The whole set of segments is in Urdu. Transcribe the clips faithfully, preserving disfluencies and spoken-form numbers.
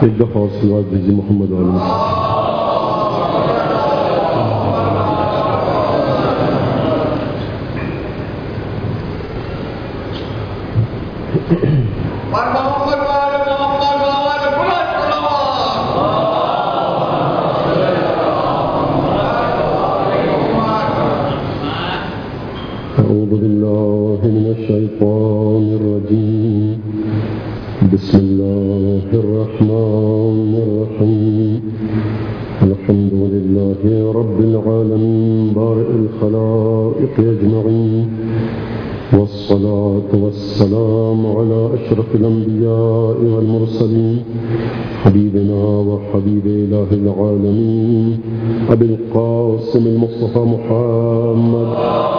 ایک دفعہ اور صلوات دیجیے محمد علیہ أعوذ بالله من الشيطان الرجيم بسم الله الرحمن الرحيم الحمد لله رب العالمين بارئ الخلائق أجمعين والصلاة والسلام على أشرف الأنبياء والمرسلين حبيبنا وحبيب إله العالمين أبي القاسم المصطفى محمد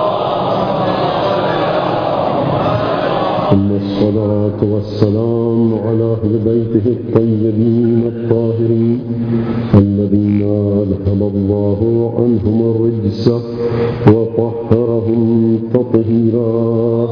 ثم الصلاة والسلام على أهل بيته الطيبين الطاهرين الذين أذهب الله عنهم الرجس وطهرهم تطهيرا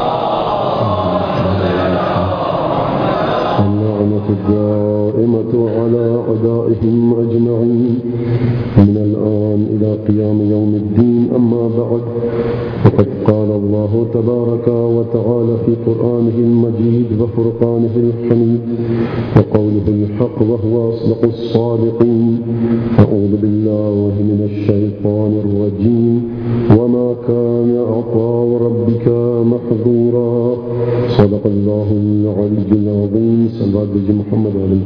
اللعنة الدائمة على أعدائهم أجمعين من الآن إلى قيام يوم الدين. أما بعد فقد قال الله تبارك وتعالى في قرآنه المجيد وفرقانه الحميد وقوله الحق وهو أصدق الصادقين. أعوذ بالله من الشيطان الرجيم وما كان عطاء ربك محظورا. صدق الله العلي العظيم. صلى الله عليه محمد عليه.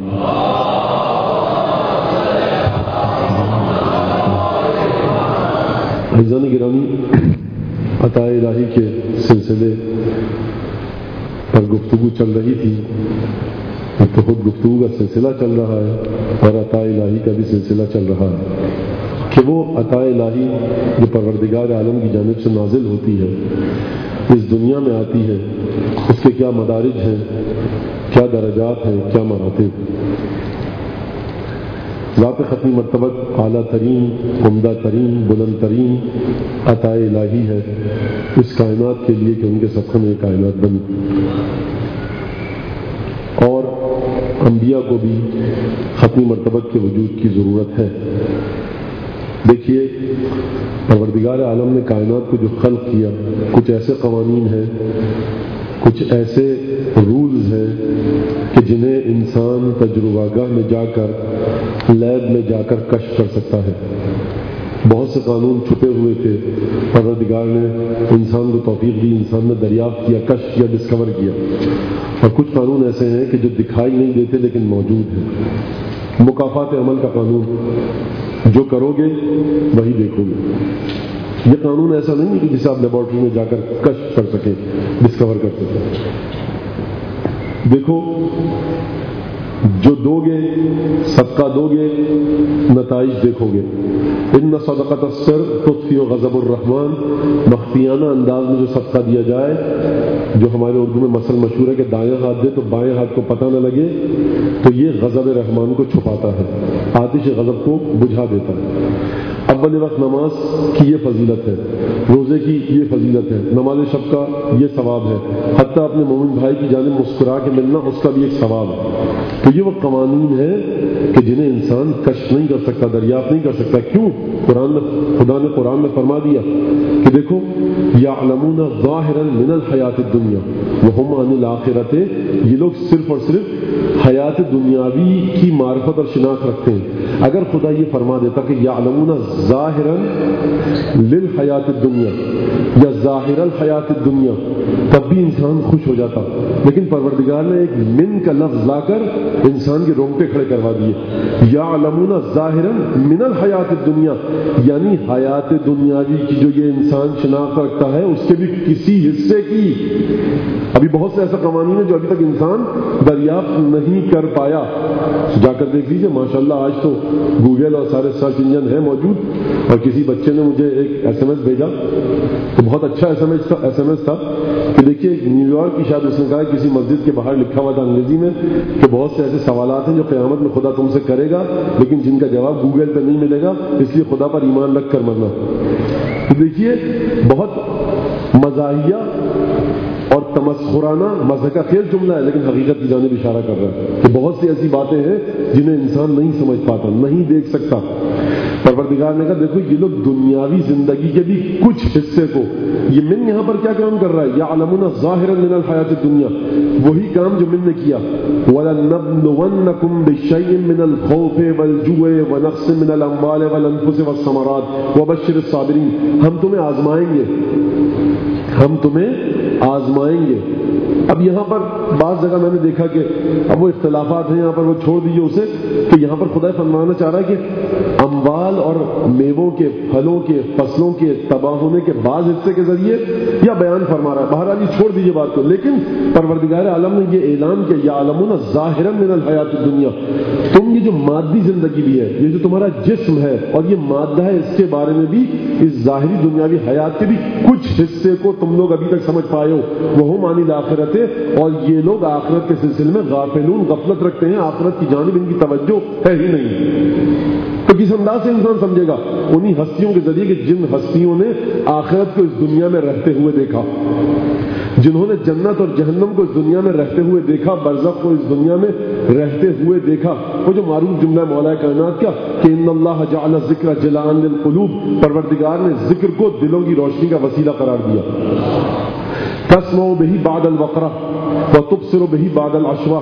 عزیزان گرامی، عطا الہی کے سلسلے پر گفتگو چل رہی تھی. تو خود گفتگو کا سلسلہ چل رہا ہے اور عطا الہی کا بھی سلسلہ چل رہا ہے کہ وہ عطا الہی جو پروردگار عالم کی جانب سے نازل ہوتی ہے، اس دنیا میں آتی ہے، اس کے کیا مدارج ہیں، کیا درجات ہیں، کیا مراتب. ذات ختمی مرتبت اعلیٰ ترین، عمدہ ترین، بلند ترین عطا الہی ہے اس کائنات کے لیے کہ ان کے صدقے میں کائنات بنی. اور انبیاء کو بھی ختمی مرتبت کے وجود کی ضرورت ہے. دیکھیے، پروردگار عالم نے کائنات کو جو خلق کیا، کچھ ایسے قوانین ہیں، کچھ ایسے رولز ہیں کہ جنہیں انسان تجربہ گاہ میں جا کر، لیب میں جا کر کشف کر سکتا ہے. بہت سے قانون چھپے ہوئے تھے، پروردگار نے انسان کو توفیق دی، انسان نے دریافت کیا، کشف کیا، ڈسکور کیا. اور کچھ قانون ایسے ہیں کہ جو دکھائی نہیں دیتے لیکن موجود ہیں. مکافات عمل کا قانون، جو کرو گے وہی دیکھو گے. یہ قانون ایسا نہیں ہے کہ جسے آپ لیبارٹری میں جا کر کشف کر سکیں، ڈسکور کر سکیں. دیکھو، جو دو گے، صدقہ دو گے، نتائج دیکھو گے. ان صدقۃ السر تطفئ غضب الرحمن. مخفیانہ انداز میں جو صدقہ دیا جائے، جو ہمارے اردو میں مثل مشہور ہے کہ دائیں ہاتھ دے تو بائیں ہاتھ کو پتہ نہ لگے، تو یہ غضب رحمان کو چھپاتا ہے، آتش غضب کو بجھا دیتا ہے. اول وقت نماز کی یہ فضیلت ہے، روزے کی یہ فضیلت ہے، نماز شب کا یہ ثواب ہے، حتیٰ اپنے مومن بھائی کی جانب مسکرا کے ملنا اس کا بھی ایک ثواب ہے. تو یہ وہ قوانین ہیں کہ جنہیں انسان کشف نہیں کر سکتا، دریافت نہیں کر سکتا. کیوں؟ قرآن میں خدا نے قرآن میں فرما دیا کہ دیکھو، یعلمون ظاہرا من الحیات الدنیا وہم عن الآخرۃ. یہ لوگ صرف اور صرف حیات دنیاوی کی معرفت اور شناخت رکھتے ہیں. اگر خدا یہ فرما دیتا کہ یعلمون ظاہرا للحیات الدنیا یا ظاہر الحیات الدنیا، تب بھی انسان خوش ہو جاتا. لیکن پروردگار نے ایک من کا لفظ لا کر انسان کے رونگٹے کھڑے کروا دیے. یعلمون ظاہرا من الحیات الدنیا، یعنی حیات دنیاوی کی جو یہ انسان شناخت رکھتا ہے، اس کے بھی کسی حصے کی. ابھی بہت سے ایسا قوانین ہے جو ابھی تک انسان دریافت نہیں کر پایا. جا کر دیکھ لیجیے، ماشاءاللہ آج تو گوگل اور سارے سرچ انجن ہیں موجود. اور کسی بچے نے مجھے ایک ایس ایم ایس بھیجا، تو بہت اچھا ایس ایم ایس تھا ایس ایم ایس تھا کہ دیکھیے، نیو یارک کی شاید اس نے کہا کسی مسجد کے باہر لکھا ہوا تھا انگریزی میں کہ بہت سے ایسے سوالات ہیں جو قیامت میں خدا تم سے کرے گا، لیکن جن کا جواب گوگل پہ نہیں ملے گا، اس لیے خدا پر ایمان رکھ کر مرنا. تو دیکھیے، بہت مزاحیہ اور تمسخرانہ مضحکہ خیز جملہ ہے، لیکن حقیقت کی جانب اشارہ کر رہا ہے کہ بہت سی ایسی باتیں ہیں جنہیں انسان نہیں سمجھ پاتا، نہیں دیکھ سکتا۔ پروردگار نے کہا دیکھو یہ لوگ دنیاوی زندگی کے بھی کچھ حصے کو، یہ من یہاں پر کیا کام کر رہا ہے، یعلمون ظاہرا من الحیات الدنیا، وہی کام جو من نے کیا، وَلَنَبْلُوَنَّكُمْ بِشَيْءٍ مِّنَ الْخَوْفِ وَالْجُوعِ وَنَقْصٍ مِّنَ الْأَمْوَالِ وَالْأَنفُسِ وَالثَّمَرَاتِ وَبَشِّرِ الصَّابِرِينَ، ہم تمہیں آزمائیں گے، ہم تمہیں آزمائیں گے۔ اب یہاں پر بعض جگہ میں نے دیکھا کہ اب وہ اختلافات ہیں، یہاں پر وہ چھوڑ دیجیے اسے، کہ یہاں پر خدا فرمانا چاہ رہا ہے کہ اموال اور میووں کے، پھلوں کے، فصلوں کے تباہ ہونے کے بعض حصے کے ذریعے، یا بیان فرما رہا ہے، بہرحال یہ چھوڑ دیجیے بات کو، لیکن پروردگار عالم نے یہ اعلان کیا یعلمون ظاہرا من الحیات الدنیا، تم یہ جو مادی زندگی بھی ہے، یہ جو تمہارا جسم ہے اور یہ مادہ ہے، اس کے بارے میں بھی، اس ظاہری دنیاوی حیات کے بھی کچھ حصے کو تم لوگ ابھی تک سمجھ پائے ہو، وہ عن الآخرت، اور یہ لوگ آخرت کے سلسلے میں غافلون، غفلت رکھتے ہیں، آخرت کی جانب ان کی توجہ ہے ہی نہیں۔ تو کس انداز سے انسان سمجھے گا؟ انہی ہستیوں کے ذریعے کہ جن ہستیوں نے آخرت کو اس دنیا میں رہتے ہوئے دیکھا، جنہوں نے جنت اور جہنم کو اس دنیا میں رہتے ہوئے دیکھا، برزخ کو اس دنیا میں رہتے ہوئے دیکھا۔ وہ جو معروف جملہ مولا کائنات کا کہ ان اللہ جعل الذکر جلاء للقلوب، پروردگار نے ذکر کو دلوں کی روشنی کا وسیلہ قرار دیا۔ تسمع به بعد الوقرہ وتبصر به بعد العشوہ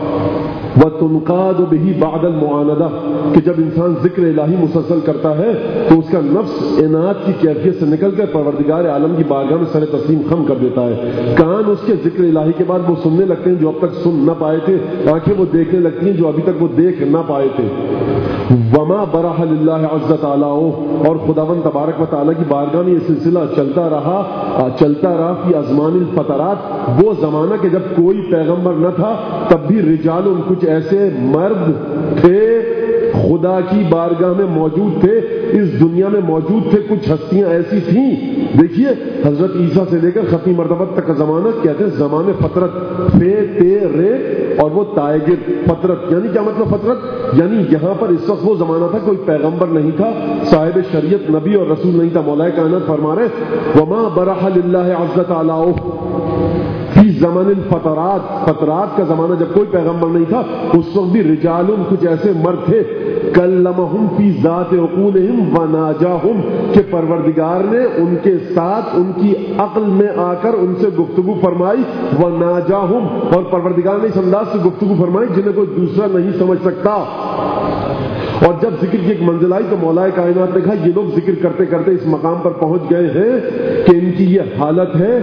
وتنقاد به بعد المعاندہ، کہ جب انسان ذکر الہی مسلسل کرتا ہے تو اس کا نفس عناد کی کیفیت سے نکل کر پروردگار عالم کی بارگاہ میں سر تسلیم خم کر دیتا ہے۔ کان اس کے ذکر الہی کے بعد وہ سننے لگتے ہیں جو اب تک سن نہ پائے تھے، آنکھیں وہ دیکھنے لگتی ہیں جو ابھی تک وہ دیکھ نہ پائے تھے۔ وما برح للہ عز تعالیٰ، اور خداوند تبارک و تعالیٰ کی بارگاہ میں یہ سلسلہ چلتا رہا چلتا رہا فی ازمان الفترات، وہ زمانہ کہ جب کوئی پیغمبر نہ تھا تب بھی رجال، کچھ ایسے مرد تھے خدا کی بارگاہ میں موجود تھے، اس دنیا میں موجود تھے، کچھ ہستیاں ایسی تھیں۔ دیکھیے حضرت عیسیٰ سے لے کر ختم مرتبہ تک کا زمانہ کہتے ہیں زمان فطرت، فے تے رے اور وہ تائگر فطرت، یعنی کیا مطلب فطرت؟ یعنی یہاں پر اس وقت وہ زمانہ تھا کوئی پیغمبر نہیں تھا، صاحب شریعت نبی اور رسول نہیں تھا۔ مولا کائنات فرما رہے وما برح للہ عز تعالیٰ فی زمن الفترات، فترات کا زمانہ جب کوئی پیغمبر نہیں تھا اس وقت بھی رجال، کچھ ایسے مرد تھے، کلمہم فی ذات عقولہم وناجاہم، کہ پروردگار نے ان کے ساتھ ان کی عقل میں آ کر ان سے گفتگو فرمائی، وناجاہم، اور پروردگار نے اس انداز سے گفتگو فرمائی جنہیں کوئی دوسرا نہیں سمجھ سکتا۔ اور جب ذکر کی ایک منزل آئی تو مولا کائنات نے کہا یہ لوگ ذکر کرتے کرتے اس مقام پر پہنچ گئے ہیں کہ ان کی یہ حالت ہے،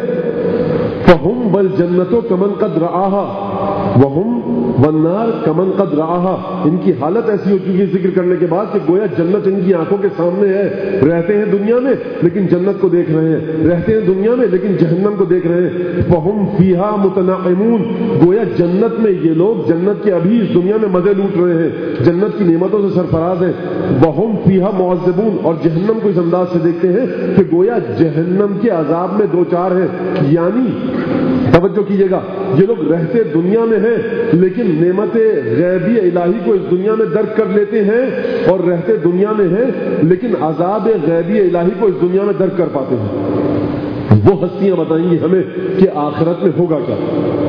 فہم والجنت کمن قد رآہا وہم والنار کمن قد رآہا، ان کی حالت ایسی ہو چکی ہے ذکر کرنے کے بعد کہ گویا جنت ان کی آنکھوں کے سامنے ہے، رہتے ہیں دنیا میں لیکن جنت کو دیکھ رہے ہیں، رہتے ہیں دنیا میں لیکن جہنم کو دیکھ رہے ہیں۔ فہم فیہا متنعمون، گویا جنت میں یہ لوگ جنت کے ابھی اس دنیا میں مزے لوٹ رہے ہیں، جنت کی نعمتوں سے سرفراز ہیں۔ وہم فیہا معذبون، اور جہنم کو اس انداز سے دیکھتے ہیں کہ گویا جہنم کے عذاب میں دو چار ہیں، یعنی توجہ کیجیے گا یہ لوگ رہتے دنیا میں ہیں لیکن نعمت غیبی الہی کو اس دنیا میں درک کر لیتے ہیں، اور رہتے دنیا میں ہیں لیکن عذاب غیبی الہی کو اس دنیا میں درک کر پاتے ہیں۔ وہ ہستیاں بتائیں گی ہمیں کہ آخرت میں ہوگا کیا۔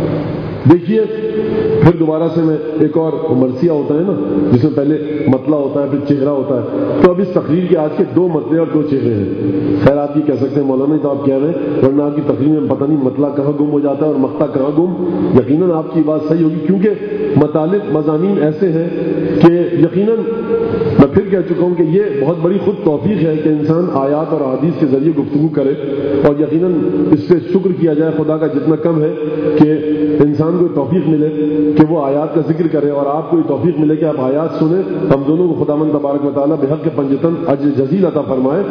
دیکھیے پھر دوبارہ سے میں ایک اور مرثیہ ہوتا ہے نا جس میں پہلے مطلع ہوتا ہے پھر چہرہ ہوتا ہے، تو اب اس تقریر کے آج کے دو مطلع اور دو چہرے ہیں۔ خیر آپ یہ کہہ سکتے ہیں مولانا تو آپ کہہ رہے ہیں، ورنہ آپ کی تقریر میں پتہ نہیں مطلع کہاں گم ہو جاتا ہے اور مقطع کہاں گم۔ یقیناً آپ کی بات صحیح ہوگی کیونکہ مطالب مضامین ایسے ہیں کہ یقیناً میں پھر کہہ چکا ہوں کہ یہ بہت بڑی خود توفیق ہے کہ انسان آیات اور احادیث کے ذریعے گفتگو کرے، اور یقیناً اس سے شکر کیا جائے خدا کا جتنا کم ہے کہ انسان کو توفیق ملے کہ وہ آیات کا ذکر کرے، اور آپ کو یہ توفیق ملے کہ آپ آیات سنیں۔ ہم دونوں کو خداوند تبارک و تعالیٰ بحق پنجتن اجر جزیل عطا فرمائے،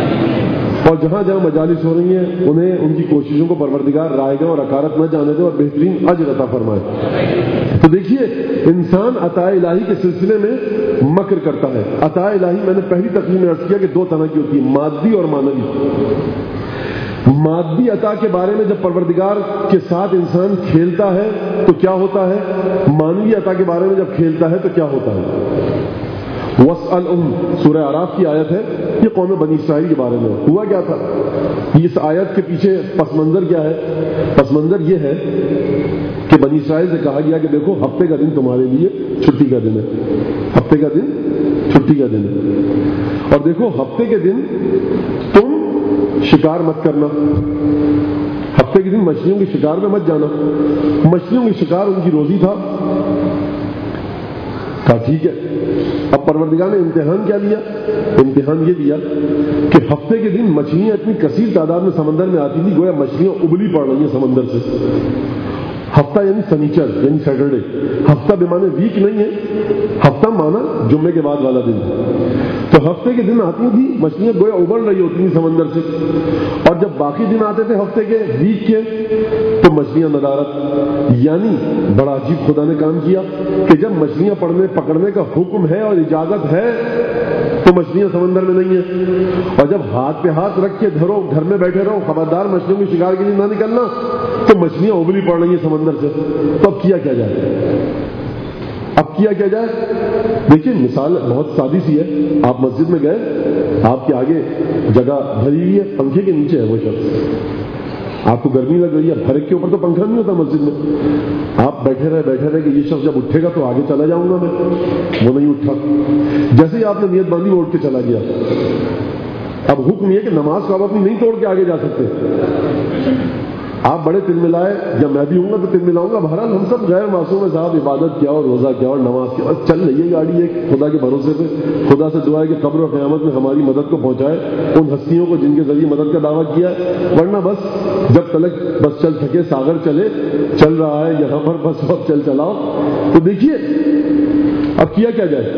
اور جہاں جہاں مجالس ہو رہی ہیں انہیں ان کی کوششوں کو پروردگار رائے گا اور حقارت نہ جانے دے اور بہترین اجر عطا فرمائے۔ تو دیکھیے انسان عطا الہی کے سلسلے میں مکر کرتا ہے۔ عطا الہی میں نے پہلی تقریر میں عرض کیا کہ دو طرح کی ہوتی ہے، مادی اور معنوی۔ مادی عطا کے بارے میں جب پروردگار کے ساتھ انسان کھیلتا ہے تو کیا ہوتا ہے، مانوی عطا کے بارے میں جب کھیلتا ہے تو کیا ہوتا ہے۔ وَاسْأَلْهُمْ سورہ اعراف کی آیت ہے، یہ قوم بنی اسرائیل کے بارے میں ہوا کیا تھا. اس آیت کے پیچھے پس منظر کیا ہے؟ پس منظر یہ ہے کہ بنی اسرائیل سے کہا گیا کہ دیکھو ہفتے کا دن تمہارے لیے چھٹی کا دن ہے، ہفتے کا دن چھٹی کا دن ہے، اور دیکھو ہفتے کے دن تم شکار مت کرنا، ہفتے کے دن مچھلیوں کے شکار میں مت جانا. مچھلیوں کے شکار ان کی روزی تھا. کہا ٹھیک ہے. اب پروردگار نے امتحان کیا لیا؟ امتحان یہ دیا کہ ہفتے کے دن مچھلیاں اتنی کثیر تعداد میں سمندر میں آتی تھی گویا مچھلیاں ابلی پڑ رہی ہیں سمندر سے. ہفتہ یعنی سنیچر یعنی سیٹرڈے، ہفتہ بے معنی ویک نہیں ہے، ہفتہ مانا جمعے کے بعد والا دن. تو ہفتے کے دن آتی تھی مچھلیاں گویا ابل رہی ہوتی تھیں سمندر سے، اور جب باقی دن آتے تھے ہفتے کے ویک کے تو مچھلیاں ندارت. یعنی بڑا عجیب خدا نے کام کیا کہ جب مچھلیاں پڑنے پکڑنے کا حکم ہے اور اجازت ہے تو مچھلیاں سمندر میں نہیں ہیں، اور جب ہاتھ پہ ہاتھ رکھ کے دھرو گھر میں بیٹھے رہو خبردار مچھلیوں کے شکار کے لیے نہ نکلنا تو مچھلیاں ابلی پڑ رہی ہیں سمندر سے. تو اب کیا کیا جائے؟ اب کیا کیا جائے؟ دیکھیے مثال بہت سادی سی ہے. آپ مسجد میں گئے، آپ کے آگے جگہ بھری ہوئی ہے، پنکھے کے نیچے ہے وہ شخص، آپ کو گرمی لگ رہی ہے، ہر ایک کے اوپر تو پنکھا نہیں ہوتا مسجد میں. آپ بیٹھے رہے بیٹھے رہے کہ یہ شخص جب اٹھے گا تو آگے چلا جاؤں گا میں، وہ نہیں اٹھا. جیسے ہی آپ نے نیت باندھی وہ اٹھ کے چلا گیا. اب حکم یہ کہ نماز کو آپ اپنی نہیں توڑ کے آگے جا سکتے. آپ بڑے تل ملائے، جب میں بھی ہوں گا تو تل ملاؤں گا. بہرحال ہم سب غیر معصوم ہیں صاحب، عبادت کیا اور روزہ کیا اور نماز کیا اور چل رہی ہے گاڑی ایک خدا کے بھروسے پہ. خدا سے دعا ہے کہ قبر و قیامت میں ہماری مدد کو پہنچائے ان ہستیوں کو جن کے ذریعے مدد کا دعویٰ کیا ہے. ورنہ بس جب تلک بس چل سکے ساگر چلے، چل رہا ہے یہاں پر بس وقت چل چلاؤ. تو دیکھیے اب کیا کیا جائے؟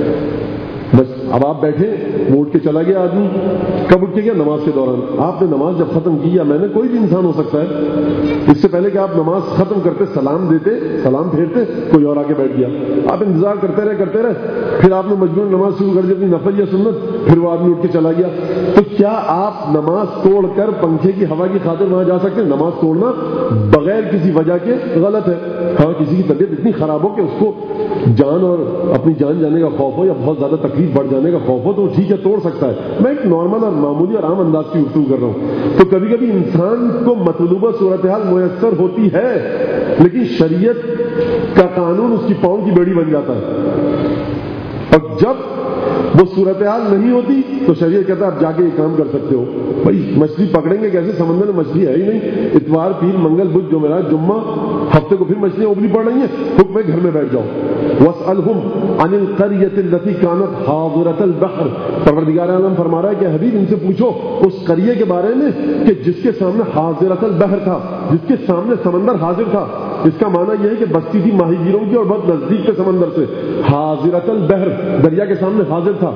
بس اب آپ بیٹھے، وہ اٹھ کے چلا گیا آدمی. کب اٹھ کے گیا؟ نماز کے دوران. آپ نے نماز جب ختم کی، یا میں نے، کوئی بھی انسان ہو سکتا ہے، اس سے پہلے کہ آپ نماز ختم کرتے سلام دیتے سلام پھیرتے کوئی اور آگے بیٹھ گیا. آپ انتظار کرتے رہے کرتے رہے پھر آپ نے مجبوراً نماز شروع کر دی اپنی نفل یا سنت، پھر وہ آدمی اٹھ کے چلا گیا. تو کیا آپ نماز توڑ کر پنکھے کی ہوا کی خاطر وہاں جا سکتے ہیں؟ نماز توڑنا بغیر کسی وجہ کے غلط ہے. ہاں کسی کی طبیعت اتنی خراب ہو کہ اس کو جان اور اپنی جان جانے کا خوف ہو یا بہت زیادہ تکلیف بڑھ جانے کا خوف ہو تو ٹھیک ہے توڑ سکتا ہے. میں ایک نارمل اور معمولی اور عام انداز کی گفتگو کر رہا ہوں. تو کبھی کبھی انسان کو مطلوبہ صورتحال میسر ہوتی ہے لیکن شریعت کا قانون اس کی پاؤں کی بیڑی بن جاتا ہے، اور جب وہ صورتحال نہیں ہوتی تو شریعت کہتا ہے آپ جا کے یہ کام کر سکتے ہو. بھائی مچھلی پکڑیں گے کیسے؟ سمندر میں مچھلی ہے ہی نہیں. اتوار پیر منگل بدھ جمعرات جمعہ ہفتے کو پھر مچھلیاں ابلی پڑ رہی ہیں. حکم ہے گھر میں بیٹھ جاؤ. واسألہم عن القریۃ التی کانت حاضرۃ البحر. پروردگار عالم فرما رہا ہے کہ حبیب ان سے پوچھو اس قریے کے بارے میں کہ جس کے سامنے حاضرۃ البحر تھا، جس کے سامنے سمندر حاضر تھا. اس کا معنی یہ ہے کہ بستی تھی ماہی گیروں کی اور بہت نزدیک تھے سمندر سے. حاضرۃ البحر دریا کے سامنے حاضر تھا.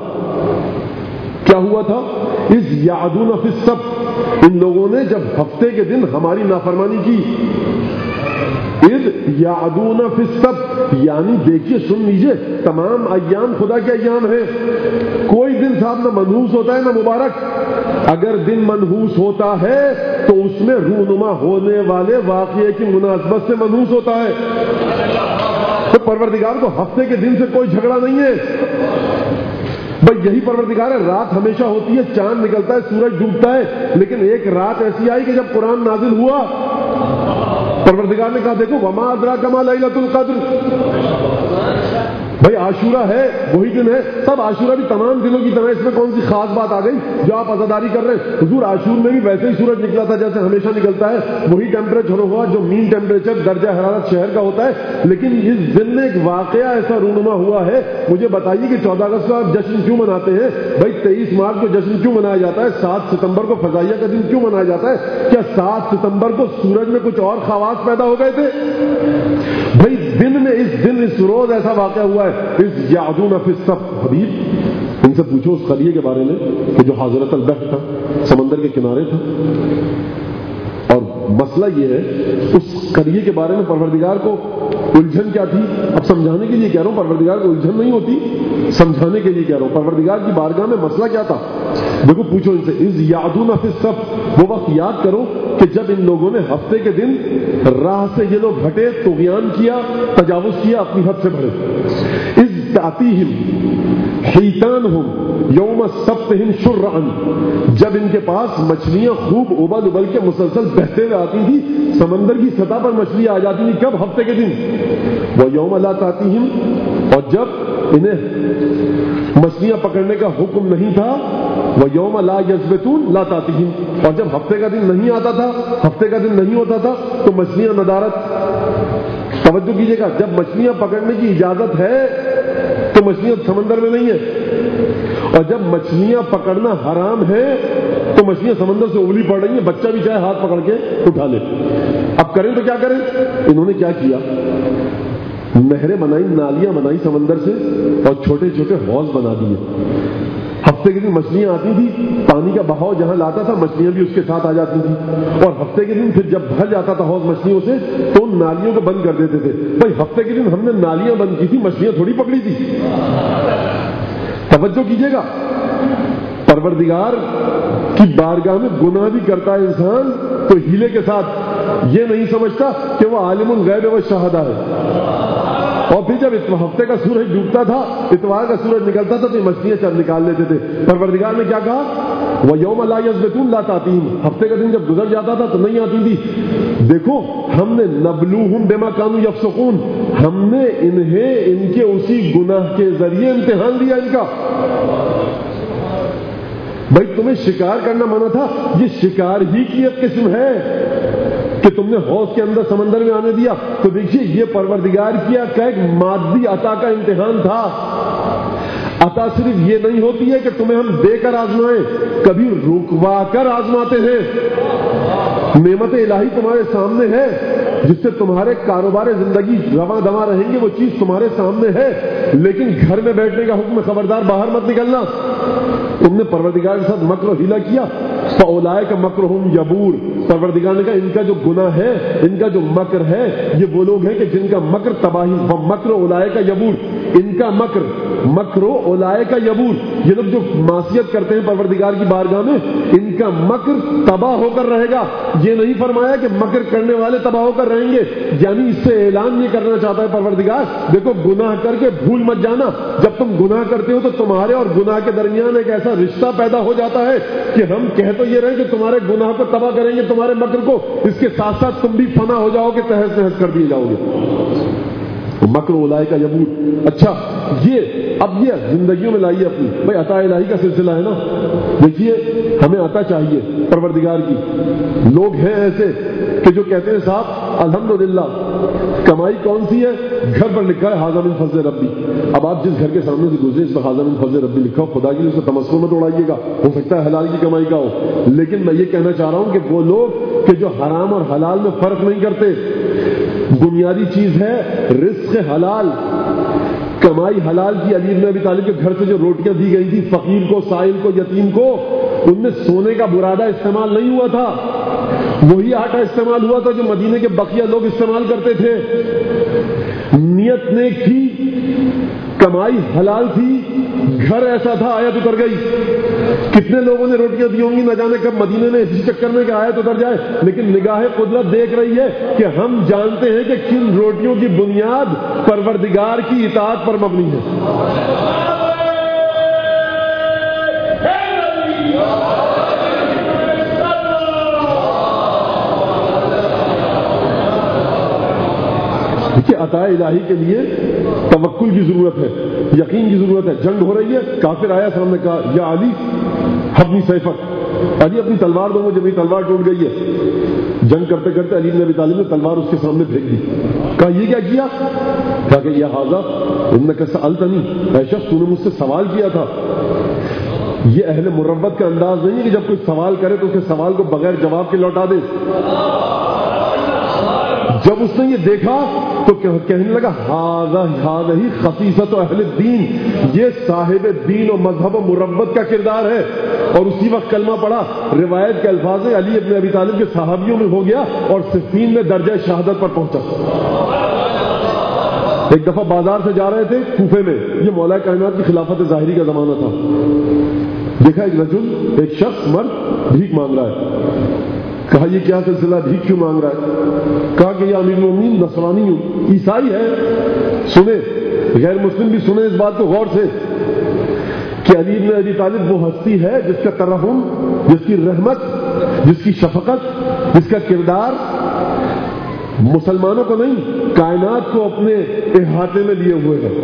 کیا ہوا تھا؟ اذ یعدون فی السبت. ان لوگوں نے جب ہفتے کے دن ہماری نافرمانی کی. اذ یعدون فی السبت یعنی دیکھیے سن لیجیے تمام ایام خدا کے ایام ہیں. کوئی دن صاحب نہ منحوس ہوتا ہے نہ مبارک. اگر دن منحوس ہوتا ہے تو اس میں رونما ہونے والے واقعے کی مناسبت سے منحوس ہوتا ہے. تو پروردگار کو ہفتے کے دن سے کوئی جھگڑا نہیں ہے. بھائی یہی پروردگار ہے. رات ہمیشہ ہوتی ہے، چاند نکلتا ہے، سورج ڈوبتا ہے، لیکن ایک رات ایسی آئی کہ جب قرآن نازل ہوا پروردگار نے کہا دیکھو وما ادراک ما لیلۃ القدر. بھائی عاشورہ ہے وہی دن ہے. تب عاشورہ بھی تمام دنوں کی طرح، اس میں کون سی خاص بات آ گئی جو آپ عزاداری کر رہے ہیں؟ حضور عاشور میں بھی ویسے ہی سورج نکلا تھا جیسے ہمیشہ نکلتا ہے. وہی ٹیمپریچر ہوا جو مین ٹیمپریچر درجہ حرارت شہر کا ہوتا ہے. لیکن اس دن میں ایک واقعہ ایسا رونما ہوا ہے. مجھے بتائیے کہ چودہ اگست کو آپ جشن کیوں مناتے ہیں؟ بھائی تیئیس مارچ کو جشن کیوں منایا جاتا ہے؟ سات ستمبر کو فضائیہ کا دن کیوں منایا جاتا ہے؟ کیا سات ستمبر کو سورج میں کچھ اور خواص پیدا ہو گئے تھے؟ بھائی دن میں اس دن اس روز ایسا واقعہ ہوا ہے. اس یعدون فی السبت. حبیب ان سے پوچھو اس قریے کے بارے میں کہ جو حاضرۃ البحر تھا، سمندر کے کنارے تھا. اور مسئلہ یہ ہے اس قریے کے بارے میں پروردگار کو الجھن کیا تھی؟ اب سمجھانے کے لیے کہہ رہا ہوں، پروردگار کو الجھن نہیں ہوتی، سمجھانے کے لیے کہہ رہا ہوں. پروردگار کی بارگاہ میں مسئلہ کیا تھا؟ دیکھو پوچھو ان سے. اذ یعدون فی السبت. وہ وقت یاد کرو کہ جب ان لوگوں نے ہفتے کے دن راہ سے یہ لوگ ہٹے، طغیان کیا، تجاوز کیا، اپنی حد سے بڑھے. اذ تأتیہم حیتانہم یوم سبتہم شرعن، جب ان کے پاس مچھلیاں خوب ابل ابل کے مسلسل بہتے ہوئے آتی تھی، سمندر کی سطح پر مچھلیاں آ جاتی تھی، کب؟ ہفتے کے دن۔ وہ یوم لا تاتیہم، اور جب انہیں مچھلیاں پکڑنے کا حکم نہیں تھا، وہ یوم لا یثبتون لا تاتیہم، اور جب ہفتے کا دن نہیں آتا تھا، ہفتے کا دن نہیں ہوتا تھا تو مچھلیاں ندارت۔ توجہ کیجیے گا، جب مچھلیاں پکڑنے کی اجازت ہے تو مچھلیاں سمندر میں نہیں ہیں، اور جب مچھلیاں پکڑنا حرام ہے تو مچھلیاں سمندر سے ابلی پڑ رہی ہیں، بچہ بھی چاہے ہاتھ پکڑ کے اٹھا لے۔ اب کریں تو کیا کریں؟ انہوں نے کیا کیا؟ نہریں بنائی، نالیاں بنائی سمندر سے، اور چھوٹے چھوٹے حوض بنا دیے۔ ہفتے کے دن مچھلیاں آتی تھی، پانی کا بہاؤ جہاں لاتا تھا مچھلیاں بھی اس کے ساتھ آ جاتی تھی، اور ہفتے کے دن پھر جب بھر جاتا تھا حوض مچھلیوں سے تو ان نالیوں کو بند کر دیتے تھے۔ بھائی ہفتے کے دن ہم نے نالیاں بند کی تھی، مچھلیاں تھوڑی پکڑی تھی۔ توجہ کیجیے گا، پروردگار کی بارگاہ میں گناہ بھی کرتا ہے انسان تو ہیلے کے ساتھ، یہ نہیں سمجھتا کہ وہ عالم الغیب و شہادہ ہے۔ اور پھر جب ہفتے کا سورج ڈوبتا تھا، اتوار کا سورج نکلتا تھا تو یہ مچھلیاں چل نکال لیتے تھے۔ پروردگار نے کیا کہا؟ وہ یوم لا یثبتون لا تاتیہم، ہفتے کا دن جب گزر جاتا تھا تو نہیں آتی تھی۔ دیکھو ہم نے نبلوہم بما کانوا یفسقون، ہم نے انہیں ان کے اسی گناہ کے ذریعے امتحان دیا ان کا۔ بھائی تمہیں شکار کرنا منع تھا، یہ شکار ہی کی ایک قسم ہے کہ تم نے حوض کے اندر سمندر میں آنے دیا، تو دیکھیے یہ پروردگار کیا کا ایک مادی عطا کا امتحان تھا۔ عطا صرف یہ نہیں ہوتی ہے کہ تمہیں ہم دے کر آزمائیں، کبھی رکوا کر آزماتے ہیں۔ نعمت الہی تمہارے سامنے ہے، جس سے تمہارے کاروبار زندگی رواں دواں رہیں گے، وہ چیز تمہارے سامنے ہے، لیکن گھر میں بیٹھنے کا حکم، خبردار باہر مت نکلنا۔ تم نے پروردگار کے ساتھ مکر و حیلہ کیا، فاولئک مکرہم یبور، پروردگار نے کہا ان کا جو گناہ ہے، ان کا جو مکر ہے، یہ وہ لوگ ہیں کہ جن کا مکر تباہی، مکر اولئک یبور، ان کا مکر مکر اولئک یبور، یہ لوگ جو معصیت کرتے ہیں پروردگار کی بارگاہ میں، ان کا مکر تباہ ہو کر رہے گا۔ یہ نہیں فرمایا کہ مکر کرنے والے تباہ ہو کر رہیں گے، یعنی اس سے اعلان یہ کرنا چاہتا ہے پروردگار، دیکھو گناہ کر کے بھول مت جانا، جب تم گناہ کرتے ہو تو تمہارے اور گناہ کے درمیان ایک ایسا رشتہ پیدا ہو جاتا ہے کہ ہم کہہ تو یہ رہے کہ تمہارے گناہ کو تباہ کریں گے، تمہارے مکر کو، اس کے ساتھ ساتھ تم بھی فنا ہو جاؤ گے، تہس نہس کر دیے جاؤ گے۔ مکر اولئک یبور۔ اچھا یہ اب یہ زندگیوں میں لائیے اپنی، بھائی عطا الہی کا سلسلہ ہے نا، دیکھیے ہمیں عطا چاہیے پروردگار کی۔ لوگ ہیں ایسے کہ جو کہتے ہیں صاحب الحمدللہ، کمائی کون سی ہے؟ گھر پر لکھا ہے ھذا من فضل ربی۔ اب آپ جس گھر کے سامنے سے گزرے اس پر ھذا من فضل ربی لکھا ہو، خدا کے لیے اسے تمسخر مت اڑائیے گا، ہو سکتا ہے حلال کی کمائی کا ہو، لیکن میں یہ کہنا چاہ رہا ہوں کہ وہ لوگ کہ جو حرام اور حلال میں فرق نہیں کرتے، بنیادی چیز ہے رزق حلال، کمائی حلال کی۔ علی بن ابی طالب کے گھر سے جو روٹیاں دی گئی تھی فقیر کو، سائل کو، یتیم کو، ان میں سونے کا برادہ استعمال نہیں ہوا تھا، وہی آٹا استعمال ہوا تھا جو مدینے کے بقیہ لوگ استعمال کرتے تھے۔ نیت نیک تھی، کمائی حلال تھی، گھر ایسا تھا، آیت اتر گئی۔ کتنے لوگوں نے روٹیاں دی ہوں گی، نہ جانے کب مدینے میں اسی چکر میں کہ آیت اتر جائے، لیکن نگاہ قدرت دیکھ رہی ہے کہ ہم جانتے ہیں کہ کن روٹیوں کی بنیاد پروردگار کی اطاعت پر مبنی ہے۔ کہ عطا الہی کے لیے توکل کی ضرورت ہے، یقین کی ضرورت ہے۔ جنگ ہو رہی ہے، کافر آیا، سامنے کہا یا علی اپنی سیفک، علی اپنی تلوار دو مجھے، میری تلوار ٹوٹ گئی ہے۔ جنگ کرتے کرتے علی بن ابی طالب نے تلوار اس کے سامنے پھینک دی، کہا یہ کیا کیا؟ کہا کہ یا ھذا انک سألتنی، اے شخص تو نے مجھ سے سوال کیا تھا۔ یہ اہل مروت کا انداز نہیں ہے کہ جب کوئی سوال کرے تو اس کے سوال کو بغیر جواب کے لوٹا دے۔ جب اس نے یہ دیکھا تو کہنے لگا ھذا ھذا ہی خصیصۃ اہل الدین، یہ صاحب دین و مذہب و مروت کا کردار ہے۔ اور اسی وقت کلمہ پڑھا، روایت کے الفاظ ہیں علی ابن ابی طالب کے صحابیوں میں ہو گیا اور صفین میں درجہ شہادت پر پہنچا۔ ایک دفعہ بازار سے جا رہے تھے کوفے میں، یہ مولا کائنات کی خلافت ظاہری کا زمانہ تھا، دیکھا ایک رجل، ایک شخص مرد بھیک مانگ رہا ہے۔ کہا یہ کیا سلسلہ، بھیک کیوں مانگ رہا ہے؟ کہا کہ یہ امیر المومنین نصرانی ہوں، عیسائی ہے، سنیں، غیر مسلم بھی سنیں اس بات کو غور سے۔ کہ علی بن ابی طالب وہ ہستی ہے جس کا ترحم، جس کی رحمت، جس کی شفقت، جس کا کردار مسلمانوں کو نہیں کائنات کو اپنے احاطے میں لیے ہوئے ہے.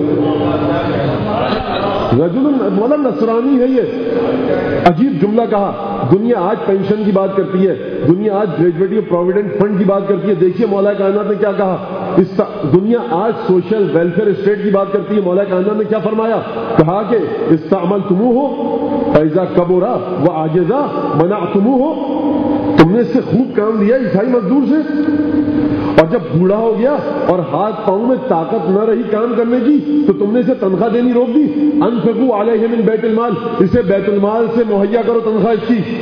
رجل مولا نصرانی ہے. یہ عجیب جملہ کہا. دنیا آج پینشن کی بات کرتی ہے، دنیا آج گریجویٹی اور پروویڈنٹ فنڈ کی بات کرتی ہے. دیکھیے مولا کائنات نے کیا کہا. اس دنیا آج سوشل ویلفیئر اسٹیٹ کی بات کرتی ہے. مولا کائنات نے کیا فرمایا؟ کہا کہ استعملتموہ فاذا کبرا وعجزا منعتموہ. تم نے اس سے خوب کام لیا عیسائی مزدور سے، اور جب بوڑھا ہو گیا اور ہاتھ پاؤں میں طاقت نہ رہی کام کرنے کی تو تم نے اسے تنخواہ دینی روک دی. انفقوا علیہ من بیت المال، اسے بیت المال سے مہیا کرو تنخواہ اس کی.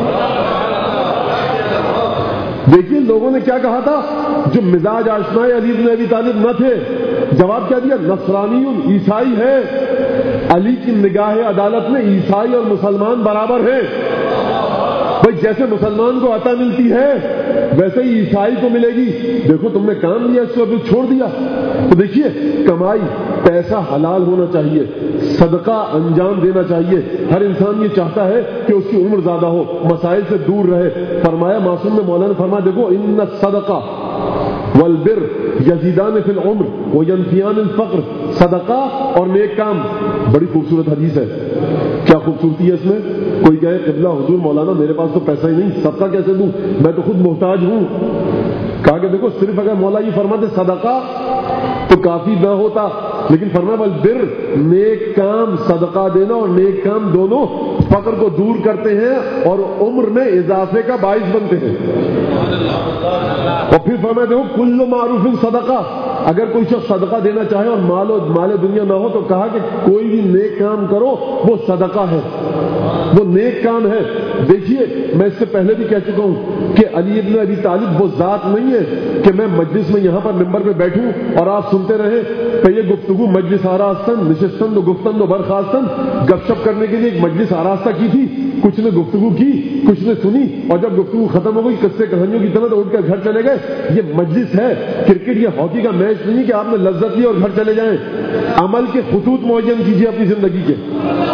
دیکھیے لوگوں نے کیا کہا تھا جو مزاج آشنائے علی بن ابی طالب نہ تھے. جواب کیا دیا؟ نصرانی، عیسائی ہے. علی کی نگاہ عدالت میں عیسائی اور مسلمان برابر ہیں. بھائی جیسے مسلمان کو عطا ملتی ہے ویسے ہی عیسائی کو ملے گی. دیکھو تم نے کام لیا، اس کو ابھی چھوڑ دیا. تو دیکھیے کمائی، پیسہ حلال ہونا چاہیے، صدقہ انجام دینا چاہیے. ہر انسان یہ چاہتا ہے کہ اس کی عمر زیادہ ہو، مسائل سے دور رہے. فرمایا معصوم نے مولانا فرمایا دیکھو ان الصدقہ والبر یزیدان فی العمر وینفیان الفقر. صدقہ اور نیک کام، بڑی خوبصورت حدیث ہے. کیا خوبصورتی ہے اس میں. کوئی کہے قبلہ حضور مولانا میرے پاس تو پیسہ ہی نہیں، صدقہ کیسے دوں، میں تو خود محتاج ہوں. کہا کہ دیکھو صرف اگر مولا یہ فرماتے صدقہ تو کافی نہ ہوتا، لیکن فرمایا والبر، نیک کام، صدقہ دینا اور نیک کام دونوں فقر کو دور کرتے ہیں اور عمر میں اضافے کا باعث بنتے ہیں. اور پھر فرمایا دیکھو کل معروف صدقہ. اگر کوئی شخص صدقہ دینا چاہے اور مال و مال دنیا نہ ہو تو کہا کہ کوئی بھی نیک کام کرو وہ صدقہ ہے، وہ نیک کام ہے. دیکھیے میں اس سے پہلے بھی کہہ چکا ہوں کہ علی ابن ابی طالب وہ ذات نہیں ہے کہ میں مجلس میں یہاں پر ممبر پہ بیٹھوں اور آپ سنتے رہیں کہ یہ گفتگو مجلس آراستن نشستن و گفتن و برخاستن. گپ شپ کرنے کے لیے ایک مجلس آراستہ کی تھی، کچھ نے گفتگو کی، کچھ نے سنی، اور جب گفتگو ختم ہو گئی قصے کہانیوں کی طرح تو اٹھ کر گھر چلے گئے. یہ مجلس ہے، کرکٹ یا ہاکی کا میچ نہیں کہ آپ نے لذت لی اور گھر چلے جائیں. عمل کے خطوط معین کیجیے اپنی زندگی کے،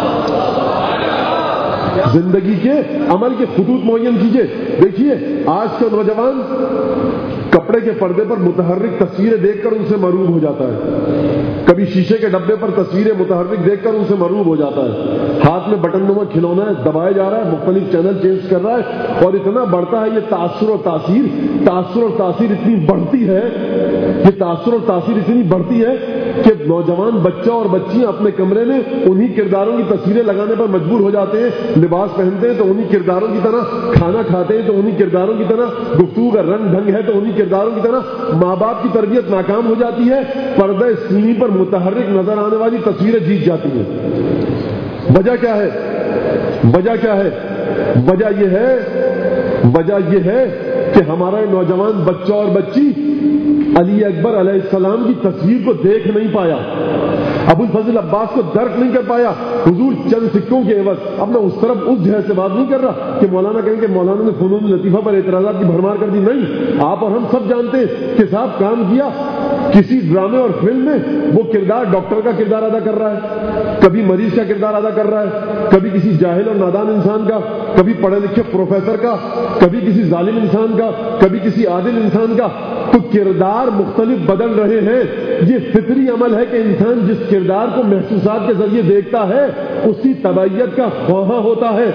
زندگی کے عمل کے خطوط معین کیجیے. دیکھیے آج کا نوجوان کپڑے کے پردے پر متحرک تصویریں دیکھ کر ان سے مروب ہو جاتا ہے، کبھی شیشے کے ڈبے پر تصویریں متحرک دیکھ کر ان سے مروب ہو جاتا ہے. ہاتھ میں بٹن نما کھلونا ہے، دبایا جا رہا ہے، مختلف چینل چینج کر رہا ہے، اور اتنا بڑھتا ہے یہ تاثر اور تاثیر تاثر اور تاثیر اتنی بڑھتی ہے یہ تاثر اور تاثیر اتنی بڑھتی ہے کہ نوجوان بچہ اور بچیاں اپنے کمرے میں انہی کرداروں کی تصویریں لگانے پر مجبور ہو جاتے ہیں. لباس پہنتے ہیں تو انہی کرداروں کی طرح، کھانا کھاتے ہیں تو انہی کرداروں کی طرح، گفتگو کا رنگ ڈھنگ ہے تو انہی کرداروں کی طرح. ماں باپ کی تربیت ناکام ہو جاتی ہے، پردہ سینی پر متحرک نظر آنے والی تصویریں جیت جاتی ہیں. وجہ کیا ہے؟ وجہ کیا ہے؟ وجہ یہ ہے وجہ یہ ہے کہ ہمارا نوجوان بچہ اور بچی علی اکبر علیہ السلام کی تصویر کو دیکھ نہیں پایا، ابو الفضل عباس کو درک نہیں کر پایا. حضور چند سکوں کے عوض. اب میں اس طرف اس جہاز سے بات نہیں کر رہا کہ مولانا کہیں کہ مولانا نے فنون لطیفہ پر اعتراضات کی بھرمار کر دی. نہیں، آپ اور ہم سب جانتے ہیں کہ صاحب کام کیا کسی ڈرامے اور فلم میں وہ کردار ڈاکٹر کا کردار ادا کر رہا ہے، کبھی مریض کا کردار ادا کر رہا ہے، کبھی کسی جاہل اور نادان انسان کا، کبھی پڑھے لکھے پروفیسر کا، کبھی کسی ظالم انسان کا، کبھی کسی عادل انسان کا. تو کردار مختلف بدل رہے ہیں. یہ فطری عمل ہے کہ انسان جس کردار کو محسوسات کے ذریعے دیکھتا ہے اسی طبعیت کا خواہاں ہوتا ہے.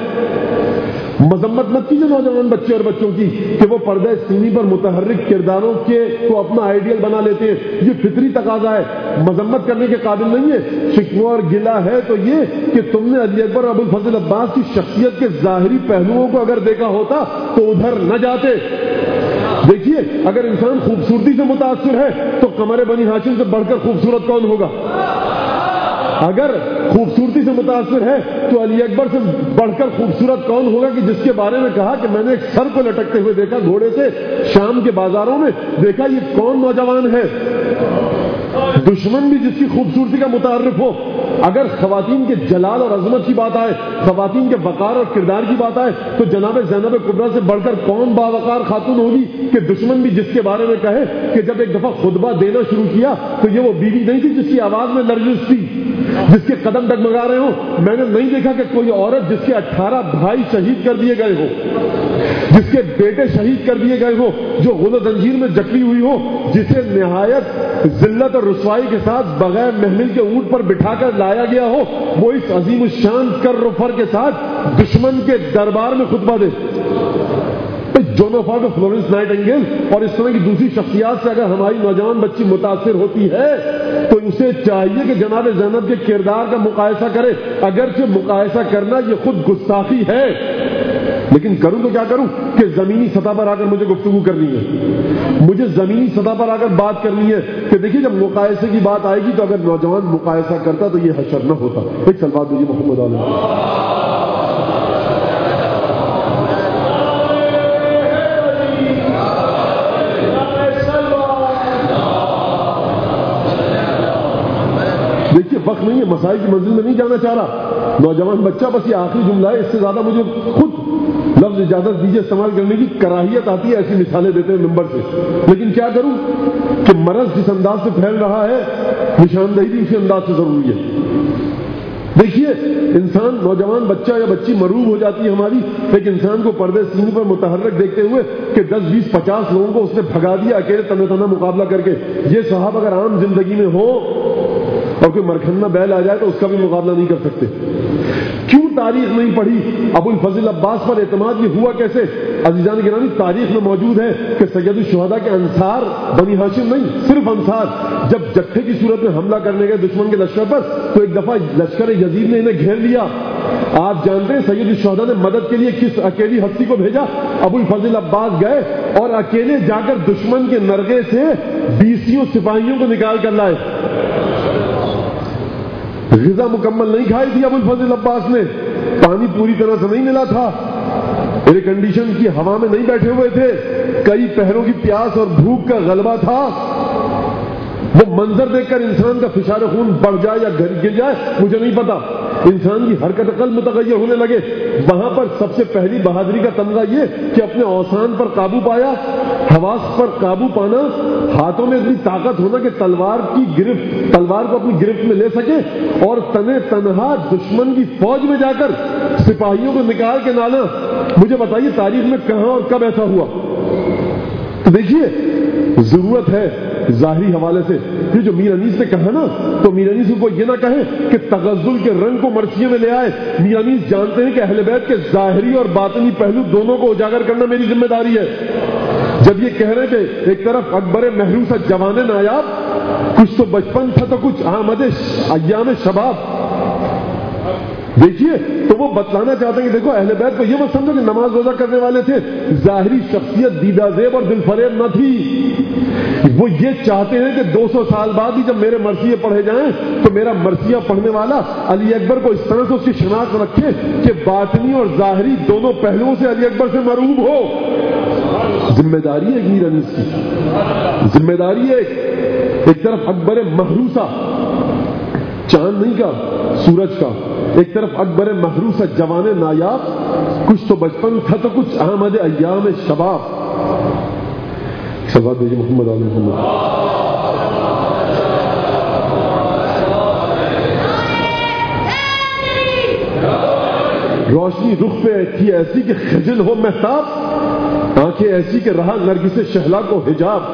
مذمت مت کیجیے نوجوان بچے اور بچوں کی کہ وہ پردہ سینی پر متحرک کرداروں کے کو اپنا آئیڈیل بنا لیتے ہیں. یہ فطری تقاضا ہے، مذمت کرنے کے قابل نہیں ہے. شکوہ اور گلہ ہے تو یہ کہ تم نے علی اکبر ابو الفضل عباس کی شخصیت کے ظاہری پہلوؤں کو اگر دیکھا ہوتا تو ادھر نہ جاتے. دیکھیے اگر انسان خوبصورتی سے متاثر ہے تو قمر بنی ہاشم سے بڑھ کر خوبصورت کون ہوگا؟ اگر خوبصورتی سے متاثر ہے تو علی اکبر سے بڑھ کر خوبصورت کون ہوگا کہ جس کے بارے میں کہا کہ میں نے ایک سر کو لٹکتے ہوئے دیکھا گھوڑے سے شام کے بازاروں میں، دیکھا یہ کون نوجوان ہے؟ دشمن بھی جس کی خوبصورتی کا متعارف ہو. اگر خواتین کے جلال اور عظمت کی بات آئے، خواتین کے وقار اور کردار کی بات آئے تو جناب زینب کبریٰ سے بڑھ کر کون باوقار خاتون ہوگی کہ دشمن بھی جس کے بارے میں کہے کہ جب ایک دفعہ خطبہ دینا شروع کیا تو یہ وہ بیوی نہیں تھی جس کی آواز میں لرزش تھی. جس کے قدم ڈگمگا رہے ہوں. میں نے نہیں دیکھا کہ کوئی عورت جس کے اٹھارہ بھائی شہید کر دیے گئے ہو, جس کے بیٹے شہید کر دیے گئے ہو, جو غل و زنجیر میں جکڑی ہوئی ہو, جسے نہایت ذلت اور رسوائی کے ساتھ بغیر محمل کے اونٹ پر بٹھا کر لایا گیا ہو, وہ اس عظیم الشان کر و فر کے ساتھ دشمن کے دربار میں خطبہ دے. جون آف آرک اور فلورنس نائٹنگیل اور اس طرح کی دوسری شخصیات سے اگر ہماری نوجوان بچی متاثر ہوتی ہے تو اسے چاہیے کہ جناب زینب کے کردار کا مقایسہ کرے. اگرچہ مقایسہ کرنا یہ خود گستاخی ہے, لیکن کروں تو کیا کروں کہ زمینی سطح پر آ کر مجھے گفتگو کرنی ہے, مجھے زمینی سطح پر آ کر بات کرنی ہے کہ دیکھیے جب مقایسے کی بات آئے گی تو اگر نوجوان مقایسہ کرتا تو یہ حشر نہ ہوتا. ایک سلوات دیجیے محمد علیہ. دیکھیے وقت نہیں ہے, مسائل کی منزل میں نہیں جانا چاہ رہا. نوجوان بچہ بس یہ آخری جملہ ہے, اس سے زیادہ مجھے خود لفظ اجازت دیجیے استعمال کرنے کی کراہیت آتی ہے ایسی مثالیں دیتے ہیں ممبر سے, لیکن کیا کروں کہ مرض جس انداز سے پھیل رہا ہے نشاندہی بھی اسی انداز سے ضروری ہے. دیکھیے انسان نوجوان بچہ یا بچی مروب ہو جاتی ہے ہماری ایک انسان کو پردے سینے پر متحرک دیکھتے ہوئے کہ دس بیس پچاس لوگوں کو اس نے بھگا دیا اکیلے تنہ تنہ مقابلہ کر کے. یہ صاحب اگر عام زندگی میں ہو اور کوئی مرکھنا بیل آ جائے تو اس کا بھی مقابلہ نہیں کر سکتے. کیوں تاریخ نہیں پڑھی؟ ابو الفضل عباس پر اعتماد یہ ہوا کیسے؟ عزیزان گرامی تاریخ میں موجود ہے کہ سید الشہداء کے انصار بنی ہاشم نہیں صرف انصار جب جتھے کی صورت میں حملہ کرنے گئے دشمن کے لشکر پر تو ایک دفعہ لشکر یزید نے انہیں گھیر لیا. آپ جانتے ہیں سید الشہداء نے مدد کے لیے کس اکیلی ہستی کو بھیجا؟ ابو الفضل عباس گئے اور اکیلے جا کر دشمن کے نرغے سے بیسیوں سپاہیوں کو نکال کر لائے. غذا مکمل نہیں کھائی تھی ابو الفضل عباس نے, پانی پوری طرح سے نہیں ملا تھا, ایئر کنڈیشن کی ہوا میں نہیں بیٹھے ہوئے تھے, کئی پہروں کی پیاس اور بھوک کا غلبہ تھا. وہ منظر دیکھ کر انسان کا فشار خون بڑھ جائے یا گر جائے مجھے نہیں پتا, انسان کی حرکت عقل متغیر ہونے لگے. وہاں پر سب سے پہلی بہادری کا تمغہ یہ کہ اپنے اوسان پر قابو پایا, حواس پر قابو پانا, ہاتھوں میں اتنی طاقت ہونا کہ تلوار کی گرفت تلوار کو اپنی گرفت میں لے سکے اور تنے تنہا دشمن کی فوج میں جا کر سپاہیوں کو نکال کے لانا. مجھے بتائیے تاریخ میں کہاں اور کب ایسا ہوا؟ تو دیکھیے ضرورت ہے ظاہری حوالے سے یہ جو میر انیس نے کہا نا تو میر انیس کو یہ نہ کہیں کہ تغزل کے رنگ کو مرثیے میں لے آئے. میر انیس جانتے ہیں کہ اہل بیت کے ظاہری اور باطنی پہلو دونوں کو اجاگر کرنا میری ذمہ داری ہے. جب یہ کہہ رہے کہ ایک طرف اکبر محروس جوان نایاب, کچھ تو بچپن تھا تو کچھ آمد ایام شباب, دیکھیے تو وہ بتلانا چاہتے ہیں کہ دیکھو اہل بیت کو یہ مت سمجھو کہ نماز روزہ کرنے والے تھے, ظاہری شخصیت دیدہ زیب اور دل فریب نہ تھی. وہ یہ چاہتے ہیں کہ دو سو سال بعد بھی جب میرے مرثیے پڑھے جائیں تو میرا مرثیہ پڑھنے والا علی اکبر کو اس طرح سے اس کی شناخت رکھے کہ باطنی اور ظاہری دونوں پہلوؤں سے علی اکبر سے مروب ہو. ذمہ داری ہے میر انیس کی, ذمہ داری ہے. ایک طرف اکبر محروسہ چاند نہیں کا سورج کا, ایک طرف اکبر محروسہ جوان نایاب, کچھ تو بچپن تھا تو کچھ آمد ایام شباب. سلوات دیجیے محمد علیہ محمد. روشنی رخ پہ تھی ایسی کہ خجل ہو مہتاب, آنکھیں ایسی کہ رہا نرگس شہلا کو حجاب.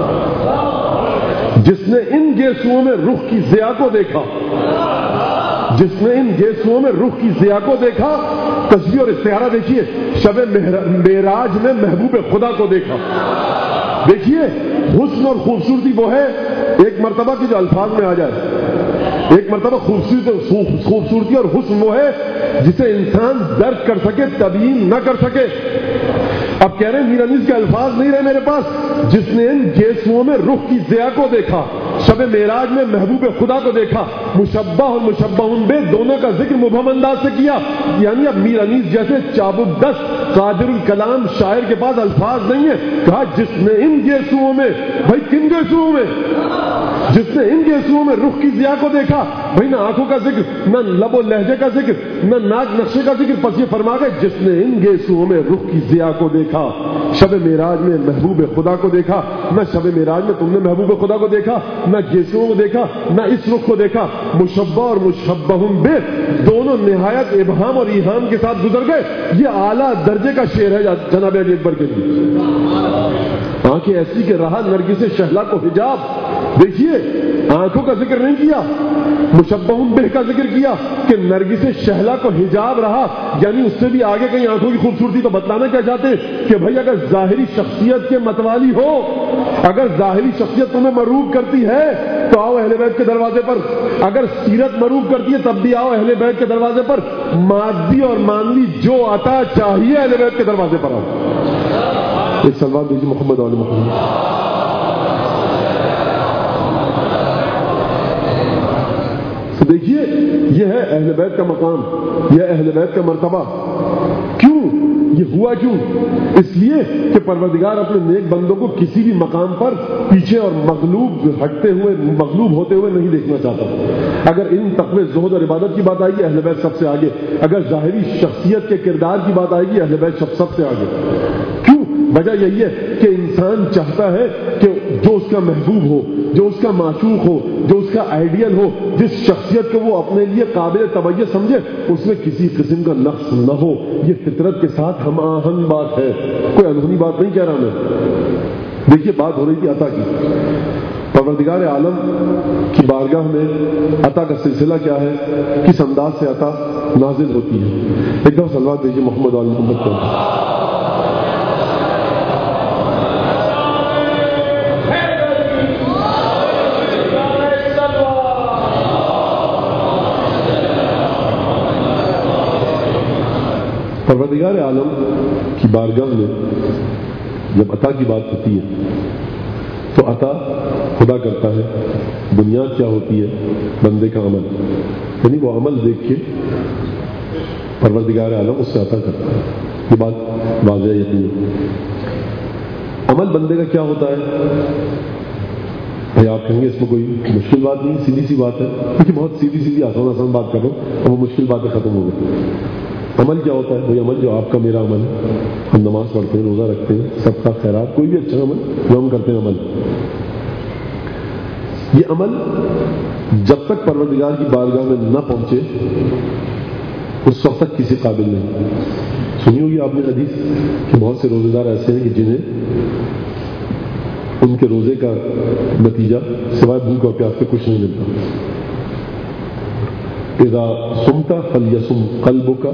جس نے ان گیسوؤں میں رخ کی ضیا کو دیکھا, جس نے ان گیسوؤں میں رخ کی ضیا کو دیکھا, تشبیہ اور استعارہ دیکھیے, شب معراج میں محبوب خدا کو دیکھا. دیکھیے حسن اور خوبصورتی وہ ہے ایک مرتبہ کی جو الفاظ میں آ جائے, ایک مرتبہ خوبصورتی خوبصورتی اور حسن وہ ہے جسے انسان درک کر سکے تبیین نہ کر سکے. اب کہہ رہے ہیں میر انیس کے الفاظ نہیں رہے میرے پاس. جس نے ان گیسوؤں میں رخ کی ضیا کو دیکھا, شب معراج میں محبوب خدا کو دیکھا. مشبہ اور مشبہ بے دونوں کا ذکر مبہم انداز سے کیا. یعنی اب میر انیس جیسے چابک دست قادر الکلام شاعر کے پاس الفاظ نہیں ہے, کہا جس نے ان گیسوؤں میں. بھائی کن گیسوؤں میں؟ جس نے ان گیسوؤں میں رخ کی ضیاء کو دیکھا، بھائی نہ آنکھوں کا ذکر، نہ لب و لہجے کا ذکر، نہ ناک نقشے کا ذکر، پس یہ فرما گئے جس نے ان گیسوؤں میں رخ کی ضیاء کو دیکھا، شب معراج میں محبوب خدا کو دیکھا، نہ شب معراج میں تم نے محبوب خدا کو دیکھا، نہ گیسوؤں کو دیکھا، نہ اس رخ کو دیکھا، مشبہ اور مشبہ بہ دونوں نہایت ابہام اور ایہام کے ساتھ گزر گئے۔ یہ اعلیٰ درجے کا شعر ہے جناب علی اکبر کے لیے۔ آنکھیں ایسی کہ رہا نرگس شہلا کو حجاب، دیکھیے آنکھوں کا ذکر نہیں کیا، مشبہ بہ کا ذکر کیا کہ نرگس شہلا کو حجاب رہا، یعنی اس سے بھی آگے کہیں آنکھوں کی خوبصورتی۔ تو بتلانا کیا چاہتے ہیں کہ بھائی اگر ظاہری شخصیت کے متوالی ہو، اگر ظاہری شخصیت تمہیں مروب کرتی ہے تو آؤ اہل بیت کے دروازے پر، اگر سیرت مروب کرتی ہے تب بھی آؤ اہل بیت کے دروازے پر، مادی اور مانوی جو عطا چاہیے اہل بیت کے دروازے پر آؤ۔ ایک سلوات دیجیے محمد علی محمد۔ تو دیکھیے یہ ہے اہل بیت کا مقام، یہ اہل بیت کا مرتبہ۔ کیوں یہ ہوا؟ کیوں؟ اس لیے کہ پروردگار اپنے نیک بندوں کو کسی بھی مقام پر پیچھے اور مغلوب ہٹتے ہوئے، مغلوب ہوتے ہوئے نہیں دیکھنا چاہتا۔ اگر ان تقوی زہد اور عبادت کی بات آئے گی اہل بیت سب سے آگے، اگر ظاہری شخصیت کے کردار کی بات آئے گی اہل بیت سب سے آگے۔ کیوں؟ وجہ یہی ہے کہ انسان چاہتا ہے کہ جو اس کا محبوب ہو، جو اس کا معشوق ہو، جو اس کا آئیڈیل ہو، جس شخصیت کو وہ اپنے لیے قابل توجہ سمجھے، اس میں کسی قسم کا نقص نہ ہو۔ یہ فطرت کے ساتھ ہم آہنگ بات ہے، کوئی اندھونی بات نہیں کہہ رہا میں۔ دیکھیے بات ہو رہی تھی عطا کی، پروردگار عالم کی بارگاہ میں عطا کا سلسلہ کیا ہے، کس انداز سے عطا نازل ہوتی ہے۔ ایک دفعہ صلوات دیجیے محمد علی محمد کو۔ پروردگار عالم کی بارگاہ میں جب عطا کی بات ہوتی ہے تو عطا خدا کرتا ہے، بنیاد کیا ہوتی ہے؟ بندے کا عمل، یعنی وہ عمل دیکھ کے پروردگار عالم اس سے عطا کرتا ہے۔ یہ بات واضح یقین ہے۔ عمل بندے کا کیا ہوتا ہے؟ بھائی آپ کہیں گے اس میں کوئی مشکل بات نہیں، سیدھی سی بات ہے، کیونکہ بہت سیدھی سیدھی آسان آسان بات کر رہا ہوں اور وہ مشکل باتیں ختم ہو گئی۔ عمل کیا ہوتا ہے؟ وہی عمل جو آپ کا میرا عمل ہے، ہم نماز پڑھتے ہیں، روزہ رکھتے ہیں، سب کا خیرات، کوئی بھی اچھا عمل جو ہم کرتے ہیں عمل، یہ عمل جب تک پروردگار کی بارگاہ میں نہ پہنچے اس وقت تک کسی قابل نہیں۔ سنی ہوگی آپ نے حدیث کہ بہت سے روزے دار ایسے ہیں کہ جنہیں ان کے روزے کا نتیجہ سوائے بھوک اور پیاس سے کچھ نہیں ملتا۔ اذا صمت فلیصم قلبک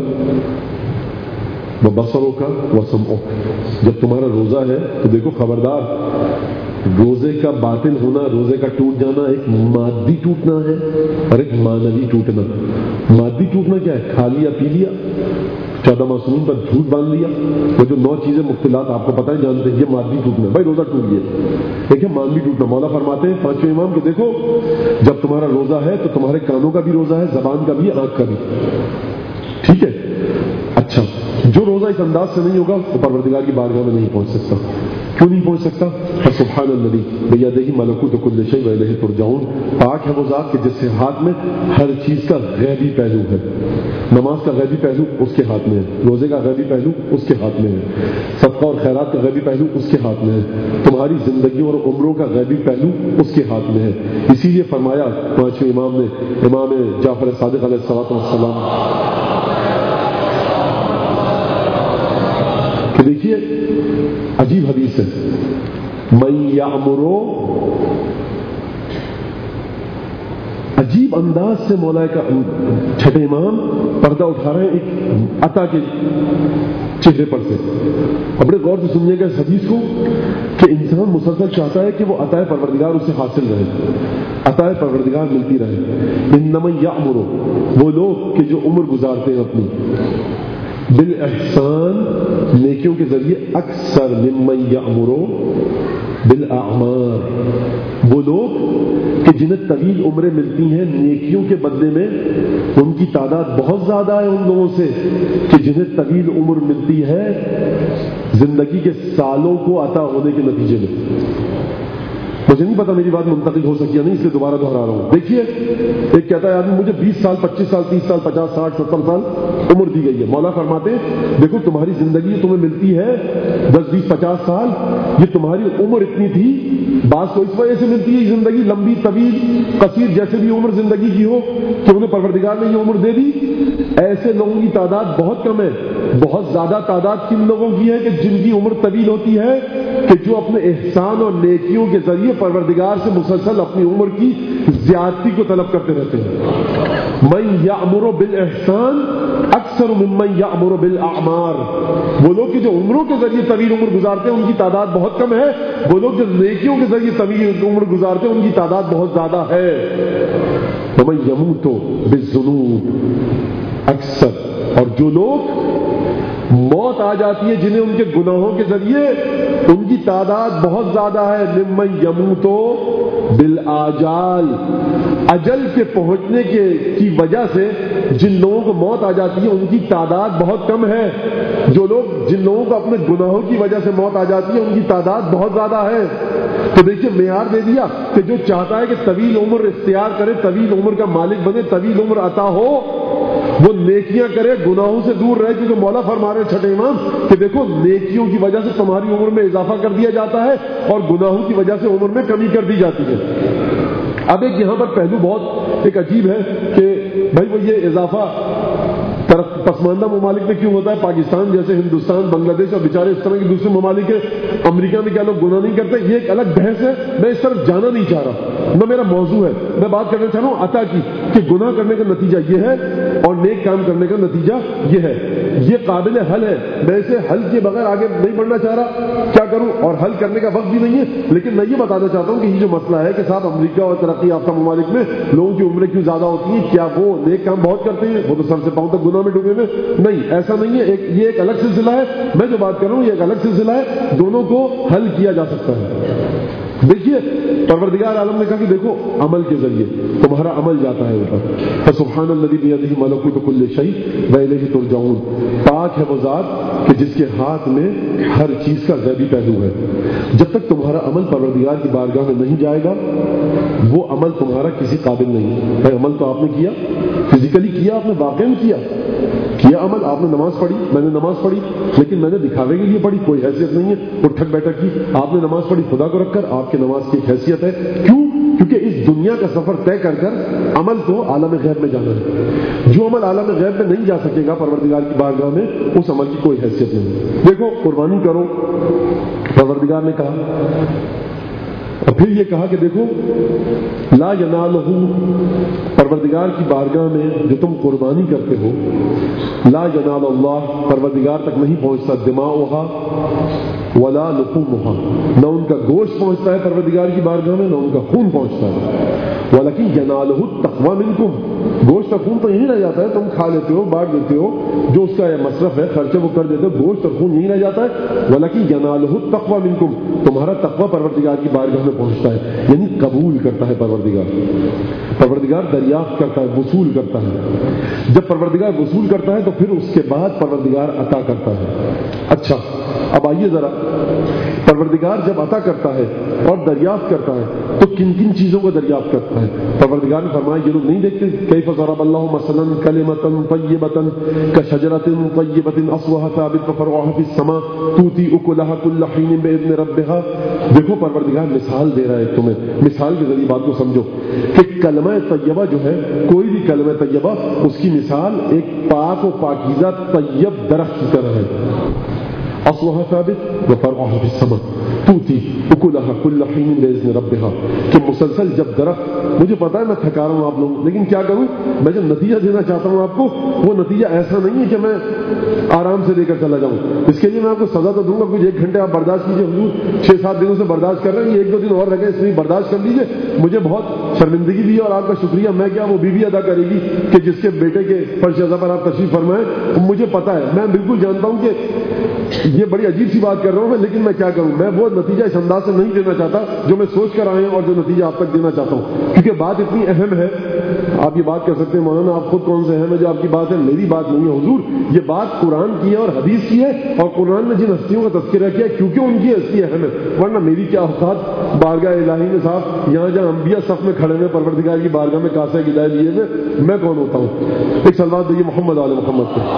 وبصرک وسمعک، جب تمہارا روزہ ہے تو دیکھو خبردار، روزے کا باطل ہونا، روزے کا ٹوٹ جانا ایک مادی ٹوٹنا ہے اور ایک معنوی ٹوٹنا۔ مادی ٹوٹنا کیا ہے؟ کھا لیا پی لیا، چودہ معصومین پر جھوٹ باندھ لیا، وہ جو نو چیزیں مختلات آپ کو پتہ ہی جانتے ہیں، یہ مادی ٹوٹنا ہے، بھائی روزہ ٹوٹ گیا۔ ایک ہے مانوی ٹوٹنا، مولا فرماتے ہیں پانچویں امام کہ دیکھو جب تمہارا روزہ ہے تو تمہارے کانوں کا بھی روزہ ہے، زبان کا بھی، آنکھ کا بھی، ٹھیک ہے؟ اچھا، جو روزہ اس انداز سے نہیں ہوگا وہ پروردگار کی بارگاہ میں نہیں پہنچ سکتا۔ کیوں نہیں پہنچ سکتا؟ سبحان الذی بیدہ ملکوت کل شیء والیہ ترجعون، پاک ہے وہ ذات کہ جس کے ہاتھ میں ہر چیز کا غیبی پہلو ہے۔ نماز کا غیبی پہلو اس کے ہاتھ میں ہے، روزے کا غیبی پہلو اس کے ہاتھ میں ہے، صدقہ اور خیرات کا غیبی پہلو اس کے ہاتھ میں ہے، تمہاری زندگیوں اور عمروں کا غیبی پہلو اس کے ہاتھ میں ہے۔ اسی لیے فرمایا پانچویں امام نے، امام جعفر صادق علیہ الصلوۃ والسلام، کہ دیکھیے عجیب حدیث ہے، من یعمرو، عجیب انداز سے مولا کا چھٹے امام پردہ اٹھا رہے ہیں ایک عطا کے چہرے پر سے۔ اپنے غور سے سنیے گا اس حدیث کو کہ انسان مسلسل چاہتا ہے کہ وہ عطا پروردگار اسے حاصل رہے، عطا پروردگار ملتی رہے۔ انما یعمرو، وہ لوگ کہ جو عمر گزارتے ہیں اپنی بالاحسان، نیکیوں کے ذریعے، اکثر ممن یعمرو بالاعمار، وہ لوگ کہ جنہیں طویل عمریں ملتی ہیں نیکیوں کے بدلے میں، ان کی تعداد بہت زیادہ ہے ان لوگوں سے کہ جنہیں طویل عمر ملتی ہے زندگی کے سالوں کو عطا ہونے کے نتیجے میں۔ مجھے نہیں پتا میری بات منتقل ہو سکی یا نہیں، اس لیے دوبارہ دہرا رہا ہوں. دیکھیے ایک کہتا ہے آدمی مجھے بیس سال پچیس سال تیس سال پچاس ساٹھ ستر سال عمر دی گئی ہے. مولا فرماتے ہیں دیکھو تمہاری زندگی تمہیں ملتی ہے دس بیس پچاس سال، یہ تمہاری عمر اتنی تھی، بعض کو اس وجہ سے ملتی ہے زندگی لمبی طویل قصیر جیسے بھی عمر زندگی کی ہو کہ انہیں پروردگار نے یہ عمر دے دی. ایسے لوگوں کی تعداد بہت کم ہے. بہت زیادہ تعداد کن لوگوں کی ہے کہ جن کی عمر طویل ہوتی ہے، کہ جو اپنے احسان اور نیکیوں کے ذریعے پروردگار سے مسلسل اپنی عمر کی زیادتی کو طلب کرتے رہتے ہیں. من یأمر بالاحسان اکثر ممن یأمر بالاعمار. وہ لوگ کہ جو عمروں کے ذریعے طویل عمر گزارتے ہیں ان کی تعداد بہت کم ہے، وہ لوگ جو نیکیوں کے ذریعے طویل عمر گزارتے ہیں ان کی تعداد بہت زیادہ ہے. ومن یموت بالذنوب اکثر. اور جو لوگ موت آ جاتی ہے جنہیں ان کے گناہوں کے ذریعے، ان کی تعداد بہت زیادہ ہے. ممن یموت بالآجال. اجل کے پہنچنے کے کی وجہ سے جن لوگوں کو موت آ جاتی ہے ان کی تعداد بہت کم ہے. جو لوگ جن لوگوں کو اپنے گناہوں کی وجہ سے موت آ جاتی ہے ان کی تعداد بہت زیادہ ہے. تو دیکھیے معیار دے دیا کہ جو چاہتا ہے کہ طویل عمر اختیار کرے، طویل عمر کا مالک بنے، طویل عمر عطا ہو، وہ نیکیاں کرے، گناہوں سے دور رہے. کیونکہ مولا فرما رہے چھٹے امام کہ دیکھو نیکیوں کی وجہ سے تمہاری عمر میں اضافہ کر دیا جاتا ہے اور گناہوں کی وجہ سے عمر میں کمی کر دی جاتی ہے. اب ایک یہاں پر پہلو بہت ایک عجیب ہے کہ بھائی وہ یہ اضافہ پسماندہ ممالک میں کیوں ہوتا ہے؟ پاکستان جیسے ہندوستان، بنگلہ دیش اور بیچارے اس طرح کے دوسرے ممالک ہیں، امریکہ میں کیا لوگ گناہ نہیں کرتے؟ یہ ایک الگ بحث ہے، میں اس طرف جانا نہیں چاہ رہا، نہ میرا موضوع ہے. میں بات کرنا چاہ رہا ہوں عطا کی کہ گناہ کرنے کا نتیجہ یہ ہے اور نیک کام کرنے کا نتیجہ یہ ہے. یہ قابل حل ہے، میں اسے حل کے بغیر آگے نہیں بڑھنا چاہ رہا. کیا کروں؟ اور حل کرنے کا وقت بھی نہیں ہے. لیکن میں یہ بتانا چاہتا ہوں کہ یہ جو مسئلہ ہے کہ صاحب امریکہ اور ترقی یافتہ ممالک میں لوگوں کی عمریں کیوں زیادہ ہوتی ہیں، کیا وہ نیک کام بہت کرتے ہیں؟ وہ تو سر سے پاؤں تک گناہ میں ڈوبے ہوئے. نہیں، ایسا نہیں ہے. ایک یہ ایک الگ سلسلہ ہے. میں جو بات کر رہا ہوں یہ ایک الگ سلسلہ ہے. دونوں کو حل کیا جا سکتا ہے. دیکھیے پروردگار عالم نے کہا کہ دیکھو عمل کے ذریعے تمہارا عمل جاتا ہے اوپر. فسبحان الذی بیدہ ملکوت کل شیء والیہ ترجعون. پاک ہے وہ ذات کہ جس کے ہاتھ میں ہر چیز کا غیبی پہلو ہے. جب تک تمہارا عمل پروردگار کی بارگاہ میں نہیں جائے گا وہ عمل تمہارا کسی قابل نہیں. بھائی عمل تو آپ نے کیا، فزیکلی کیا، آپ نے واقعی کیا کیا عمل. آپ نے نماز پڑھی، میں نے نماز پڑھی، لیکن میں نے دکھاوے کے لیے پڑھی، کوئی حیثیت نہیں ہے اٹھک بیٹھک کی. آپ نے نماز پڑھی خدا کو رکھ کر، آپ کی نماز کی ایک حیثیت ہے. کیوں؟ کیونکہ اس دنیا کا سفر طے کر کر عمل تو عالم غیب میں جانا ہے. جو عمل عالم غیب میں نہیں جا سکے گا پروردگار کی بارگاہ میں، اس عمل کی کوئی حیثیت نہیں. دیکھو قربانی کرو، پروردگار نے کہا. اور پھر یہ کہا کہ دیکھو لا ینالہ، پروردگار کی بارگاہ میں جو تم قربانی کرتے ہو، لا ینال اللہ، پروردگار تک نہیں پہنچتا دماؤہا ولا لحومہا، نہ ان کا گوشت پہنچتا ہے پروردگار کی بارگاہ میں، نہ ان کا خون پہنچتا ہے. ولیکن ینالہ التقوی منکم، گوشت اور خون تو یہی رہ جاتا ہے، تم کھا لیتے ہو، بانٹ دیتے ہو، جو اس کا مصرف ہے خرچے وہ کر دیتے ہو، گوشت اور خون یہی رہ جاتا ہے. ولیکن ینالہ التقوی منکم، تمہارا تقوی پروردگار کی بارگاہ میں پہنچتا ہے. یعنی قبول کرتا ہے پروردگار. پروردگار دریافت کرتا ہے، وصول کرتا ہے. جب پروردگار وصول کرتا ہے تو پھر اس کے بعد پروردگار عطا کرتا ہے. اچھا اب آئیے ذرا، پروردگار جب عطا کرتا ہے اور دریافت کرتا ہے تو کن کن چیزوں کو دریافت کرتا ہے؟ پروردگار نے فرمایا یہ لوگ نہیں دیکھتے کیف ضرب اللہ مثلا کلمۃ طیبۃ کشجرۃ طیبۃ اصلها ثابت وفرعها فی السماء تؤتی اکلها کل حین باذن ربها. دیکھو پروردگار مثال دے رہا ہے تمہیں، مثال کے ذریعے بات کو سمجھو کہ کلمہ طیبہ جو ہے، کوئی بھی کلمہ طیبہ، اس کی مثال ایک پاک و پاکیزہ طیب درخت کی طرح ہے. اصلها ثابت وفرعها في السماء تؤتی اکلها کل حین باذن ربها. کہ مسلسل جب درخت، مجھے پتا ہے میں تھکا رہا ہوں آپ لوگوں، لیکن کیا کروں، میں جو نتیجہ دینا چاہتا ہوں آپ کو وہ نتیجہ ایسا نہیں ہے کہ میں آرام سے لے کر چلا جاؤں. اس کے لیے میں آپ کو سزا تو دوں گا، کچھ ایک گھنٹے آپ برداشت کیجیے. حضور چھ سات دنوں سے برداشت کر رہے ہیں، یہ ایک دو دن اور رہ گئے، اس لیے برداشت کر لیجیے. مجھے بہت شرمندگی بھی ہے اور آپ کا شکریہ. میں کیا وہ بیوی ادا کرے گی کہ جس کے بیٹے کے فرش ازا پر آپ تشریف فرمائیں. مجھے پتا ہے، میں بالکل جانتا ہوں کہ یہ بڑی عجیب سی بات کر رہا ہوں میں، لیکن میں کیا کروں، میں وہ نتیجہ اس انداز سے نہیں دینا چاہتا جو میں سوچ کر آئے اور جو نتیجہ آپ تک دینا چاہتا ہوں، کیونکہ بات اتنی اہم ہے. آپ یہ بات کر سکتے ہیں مولانا آپ خود کون سے اہم ہے جو آپ کی بات ہے، میری بات نہیں ہے حضور. یہ بات قرآن کی ہے اور حدیث کی ہے، اور قرآن نے جن ہستیوں کا تذکرہ کیا کیونکہ ان کی ہستی اہم ہے، ورنہ میری کیا اوقات بارگاہ الہی میں صاحب یہاں جہاں انبیاء صف میں کھڑے ہوئے پروردگار کی بارگاہ میں کاسے گدائے لیے ہوئے میں کون ہوتا ہوں؟ ایک سلوات دیجیے محمد آل محمد کو.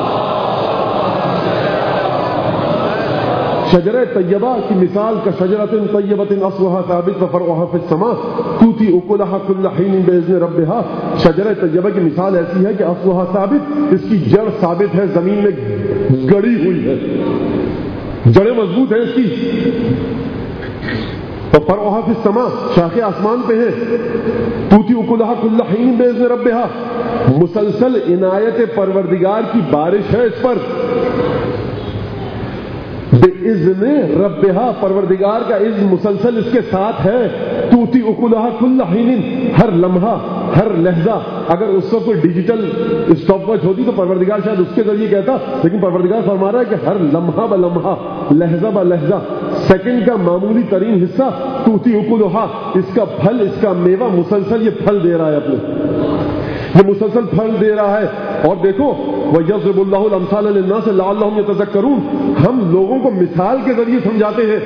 شجرہ طیبہ کی مثال کا شجرۃ طیبۃ اصلها ثابت وفرعها فی السماء تؤتی اکلها کل حین باذن ربها. شجرہ طیبہ کی مثال ایسی ہے کہ اصلها ثابت، اس کی جڑ ثابت ہے، زمین میں گڑی ہوئی ہے، جڑیں مضبوط ہیں اس کی. وفرعها فی السماء، شاخیں آسمان پہ ہیں. تؤتی اکلها کل حین باذن ربها، مسلسل عنایت پروردگار کی بارش ہے اس پر. بِإِذْنِ رَبِّهَا، پروردگار کا اذن مسلسل اس کے ساتھ ہے. تُؤْتِي أُكُلَهَا كُلَّ حِينٍ، ہر لمحہ ہر لہجہ. اگر اس وقت کوئی ڈیجیٹل اسٹاپ واچ ہوتی تو پروردگار شاید اس کے ذریعے کہتا، لیکن پروردگار فرما رہا ہے کہ ہر لمحہ ب لمحہ، لہجہ ب لہجہ، سیکنڈ کا معمولی ترین حصہ تُؤْتِي أُكُلَهَا، اس کا پھل، اس کا میوہ مسلسل یہ پھل دے رہا ہے، اپنے یہ مسلسل پھل دے رہا ہے. اور دیکھو وَيَضْرِبُ اللَّهُ الْأَمْثَالَ لِلنَّاسِ لَعَلَّهُمْ يَتَذَكَّرُونَ، ہم لوگوں کو مثال کے ذریعے سمجھاتے ہیں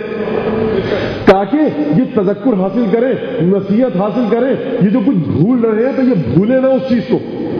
تاکہ یہ تذکر حاصل کریں، نصیحت حاصل کریں. یہ جو کچھ بھول رہے ہیں تو یہ بھولے نہ اس چیز کو.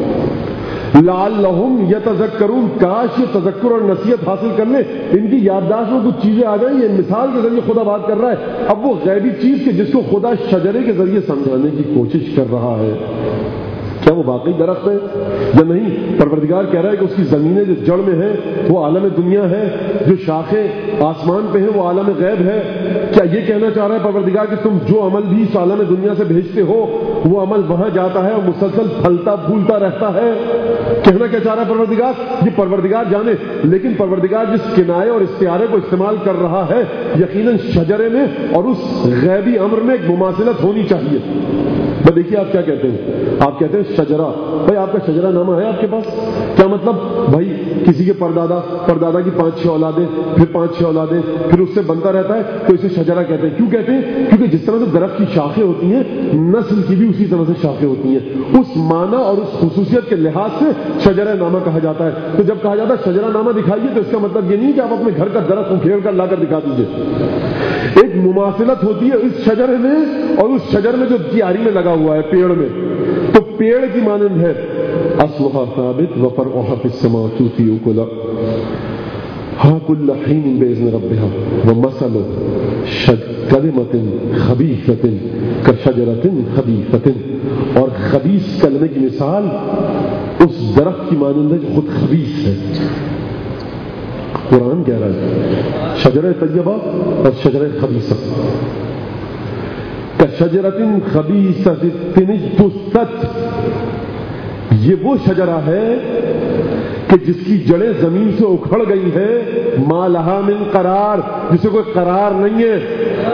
لَعَلَّهُمْ يَتَذَكَّرُونَ، کاش یہ تذکر اور نصیحت حاصل کر لیں، ان کی یادداشت میں کچھ چیزیں آ جائیں. یہ مثال کے ذریعے خدا بات کر رہا ہے. اب وہ غیبی چیز کے جس کو خدا شجرے کے ذریعے سمجھانے کی کوشش کر رہا ہے، کیا وہ واقعی درخت ہے یا نہیں؟ پروردگار کہہ رہا ہے کہ اس کی زمینیں جو جڑ میں ہیں وہ عالم دنیا ہے، جو شاخیں آسمان پہ ہیں وہ عالم غیب ہے. کیا یہ کہنا چاہ رہا ہے پروردگار کہ تم جو عمل بھی اس عالم دنیا سے بھیجتے ہو وہ عمل وہاں جاتا ہے اور مسلسل پھلتا پھولتا رہتا ہے؟ کہنا کیا چاہ رہا ہے پروردگار؟ یہ پروردگار جانے. لیکن پروردگار جس کنایے اور استعارے کو استعمال کر رہا ہے، یقیناً شجرے میں اور اس غیبی امر میں ایک مماثلت ہونی چاہیے. دیکھیے آپ کیا کہتے ہیں، آپ کہتے ہیں شجرہ. بھائی آپ کا شجرہ نامہ ہے آپ کے پاس؟ کیا مطلب؟ بھائی کسی کے پردادا پردادا کی پانچ چھ اولادیں، پھر پانچ چھ اولادیں، پھر اس سے بنتا رہتا ہے تو اسے شجرہ کہتے ہیں. کیوں کہتے ہیں؟ کیونکہ جس طرح سے درخت کی شاخیں ہوتی ہیں، نسل کی بھی اسی طرح سے شاخیں ہوتی ہیں. اس معنی اور اس خصوصیت کے لحاظ سے شجرہ نامہ کہا جاتا ہے. تو جب کہا جاتا ہے شجرہ نامہ دکھائیے تو اس کا مطلب یہ نہیں کہ آپ اپنے گھر کا درخت اکھیڑ کر لا کر دکھا دیجیے. ایک مماثلت ہوتی ہے اس شجرے میں اور اس شجر میں جو کیاری میں لگا ہوا ہے، پیڑ میں. تو پیڑ کی مانند ہے. اصلها ثابت وفرعها في السماء تؤتي اكلها كل حين باذن ربها ومثل كلمة خبيثة كشجرة خبيثة، اور خبیث کلمے کی مثال اس درخت کی مانند ہے جو خود خبیث ہے. قرآن کہہ رہا ہے شجرہ طیبہ اور شجرہ خبیثہ. کشجرۃ خبیثۃ اجتثت، یہ وہ شجرہ ہے کہ جس کی جڑیں زمین سے اکھڑ گئی ہیں، ما لہا من قرار، جسے کوئی قرار نہیں ہے.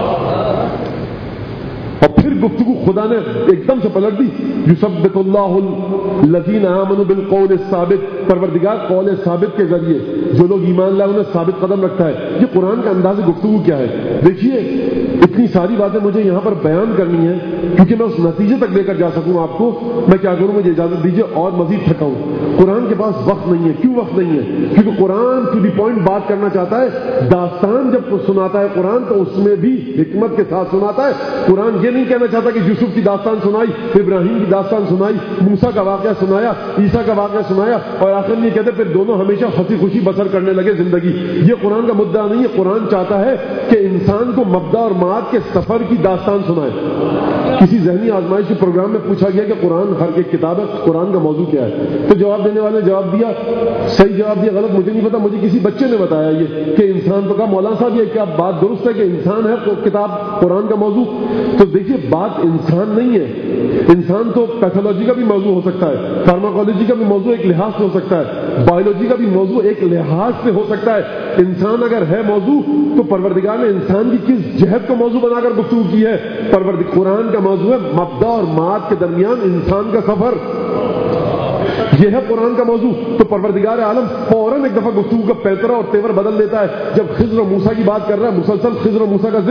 اور پھر گفتگو خدا نے ایک دم سے پلٹ دی. یثبت اللہ الذین آمنوا بالقول الثابت، پروردگار قول ثابت کے ذریعے جو لوگ ایمان لائے انہیں ثابت قدم رکھتا ہے. یہ قرآن کا انداز گفتگو کیا ہے؟ دیکھیے اتنی ساری باتیں مجھے یہاں پر بیان کرنی ہے کیونکہ میں اس نتیجے تک لے کر جا سکوں آپ کو. میں کیا کروں، مجھے اجازت دیجیے اور مزید تھکاؤں. قرآن کے پاس وقت نہیں ہے. کیوں وقت نہیں ہے؟ کیونکہ قرآن ٹو دی پوائنٹ بات کرنا چاہتا ہے. داستان جب سناتا ہے قرآن تو اس میں بھی حکمت کے ساتھ سناتا ہے. قرآن یہ نہیں کہنا چاہتا کہ یوسف کی داستان سنائی، ابراہیم کی داستان سنائی، موسیٰ کا واقعہ سنایا، عیسیٰ کا واقعہ سنایا اور آخر میں یہ کہتے پھر دونوں ہمیشہ ہنسی خوشی بسر کرنے لگے زندگی. یہ قرآن کا مدعا نہیں ہے. قرآن چاہتا ہے کہ انسان کو مبدا اور معاد کے سفر کی داستان سنائے. کسی ذہنی آزمائش کے پروگرام میں پوچھا گیا کہ قرآن ہر ایک کتاب ہے، قرآن کا موضوع کیا ہے؟ تو جواب دینے والے نے جواب دیا، صحیح جواب دیا، غلط مجھے نہیں پتا، مجھے کسی بچے نے بتایا یہ کہ انسان. تو کہا مولانا صاحب یہ کیا بات درست ہے کہ انسان ہے کتاب قرآن کا موضوع؟ تو دیکھیے بات انسان نہیں ہے. انسان تو پیتھولوجی کا بھی موضوع ہو سکتا ہے، فارماکولوجی کا بھی موضوع ایک لحاظ سے ہو سکتا ہے، بایولوجی کا بھی موضوع ایک لحاظ سے ہو سکتا ہے. انسان اگر ہے موضوع تو پروردگار نے انسان کی کس جہت کو موضوع بنا کر گفتگو کی ہے؟ پروردگار قرآن کا موضوع ہے مبدا اور معاد کے درمیان انسان کا سفر. یہ ہے قرآن کا موضوع. تو پروردگار عالم فوراً ایک دفعہ گفتگو کا پیترا اور تیور بدل دیتا ہے. جب خضر و موسیٰ کی بات کر رہا ہے، مسلسل خضر و موسیٰ کا ذکر،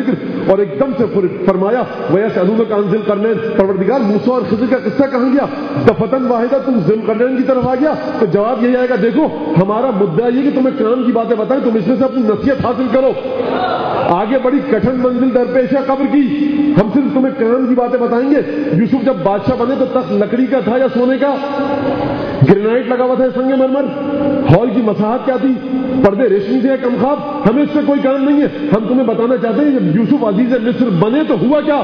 اور ایک دم سے فرمایا وَيَسْأَلُونَكَ عَنِ ذِي الْقَرْنَيْنِ، پروردگار موسیٰ اور خضر کا قصہ کہاں گیا؟ دفتن واحدہ تم ذی القرنین کی طرف آ گیا، تو جواب یہی آئے گا دیکھو ہمارا مدعا یہ کہ تمہیں کام کی باتیں بتائیں، تم اس میں سے اپنی نصیحت حاصل کرو. آگے بڑی کٹھن منزل درپیش ہے قبر کی، ہم صرف تمہیں کام کی باتیں بتائیں گے. یوسف جب بادشاہ بنے تو تخت لکڑی کا تھا یا سونے کا؟ گرینائٹ لگا ہوا تھا سنگ مرمر. ہال کی مساحت کیا تھی؟ پردے ریشمی سے کم خواب. ہمیں اس سے کوئی کام نہیں ہے. ہم تمہیں بتانا چاہتے ہیں جب یوسف عزیز مصر بنے تو ہوا کیا؟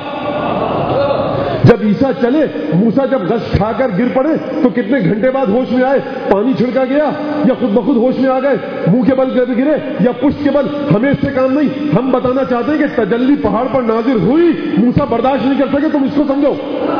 جب عیسیٰ چلے، موسیٰ جب غش کھا کر گر پڑے تو کتنے گھنٹے بعد ہوش میں آئے؟ پانی چھڑکا گیا یا خود بخود ہوش میں آ گئے؟ منہ کے بل گرے یا پشت کے بل؟ ہمیں اس سے کام نہیں. ہم بتانا چاہتے ہیں کہ تجلی پہاڑ پر نازل ہوئی، موسیٰ برداشت نہیں کر سکے. تم اس کو سمجھو.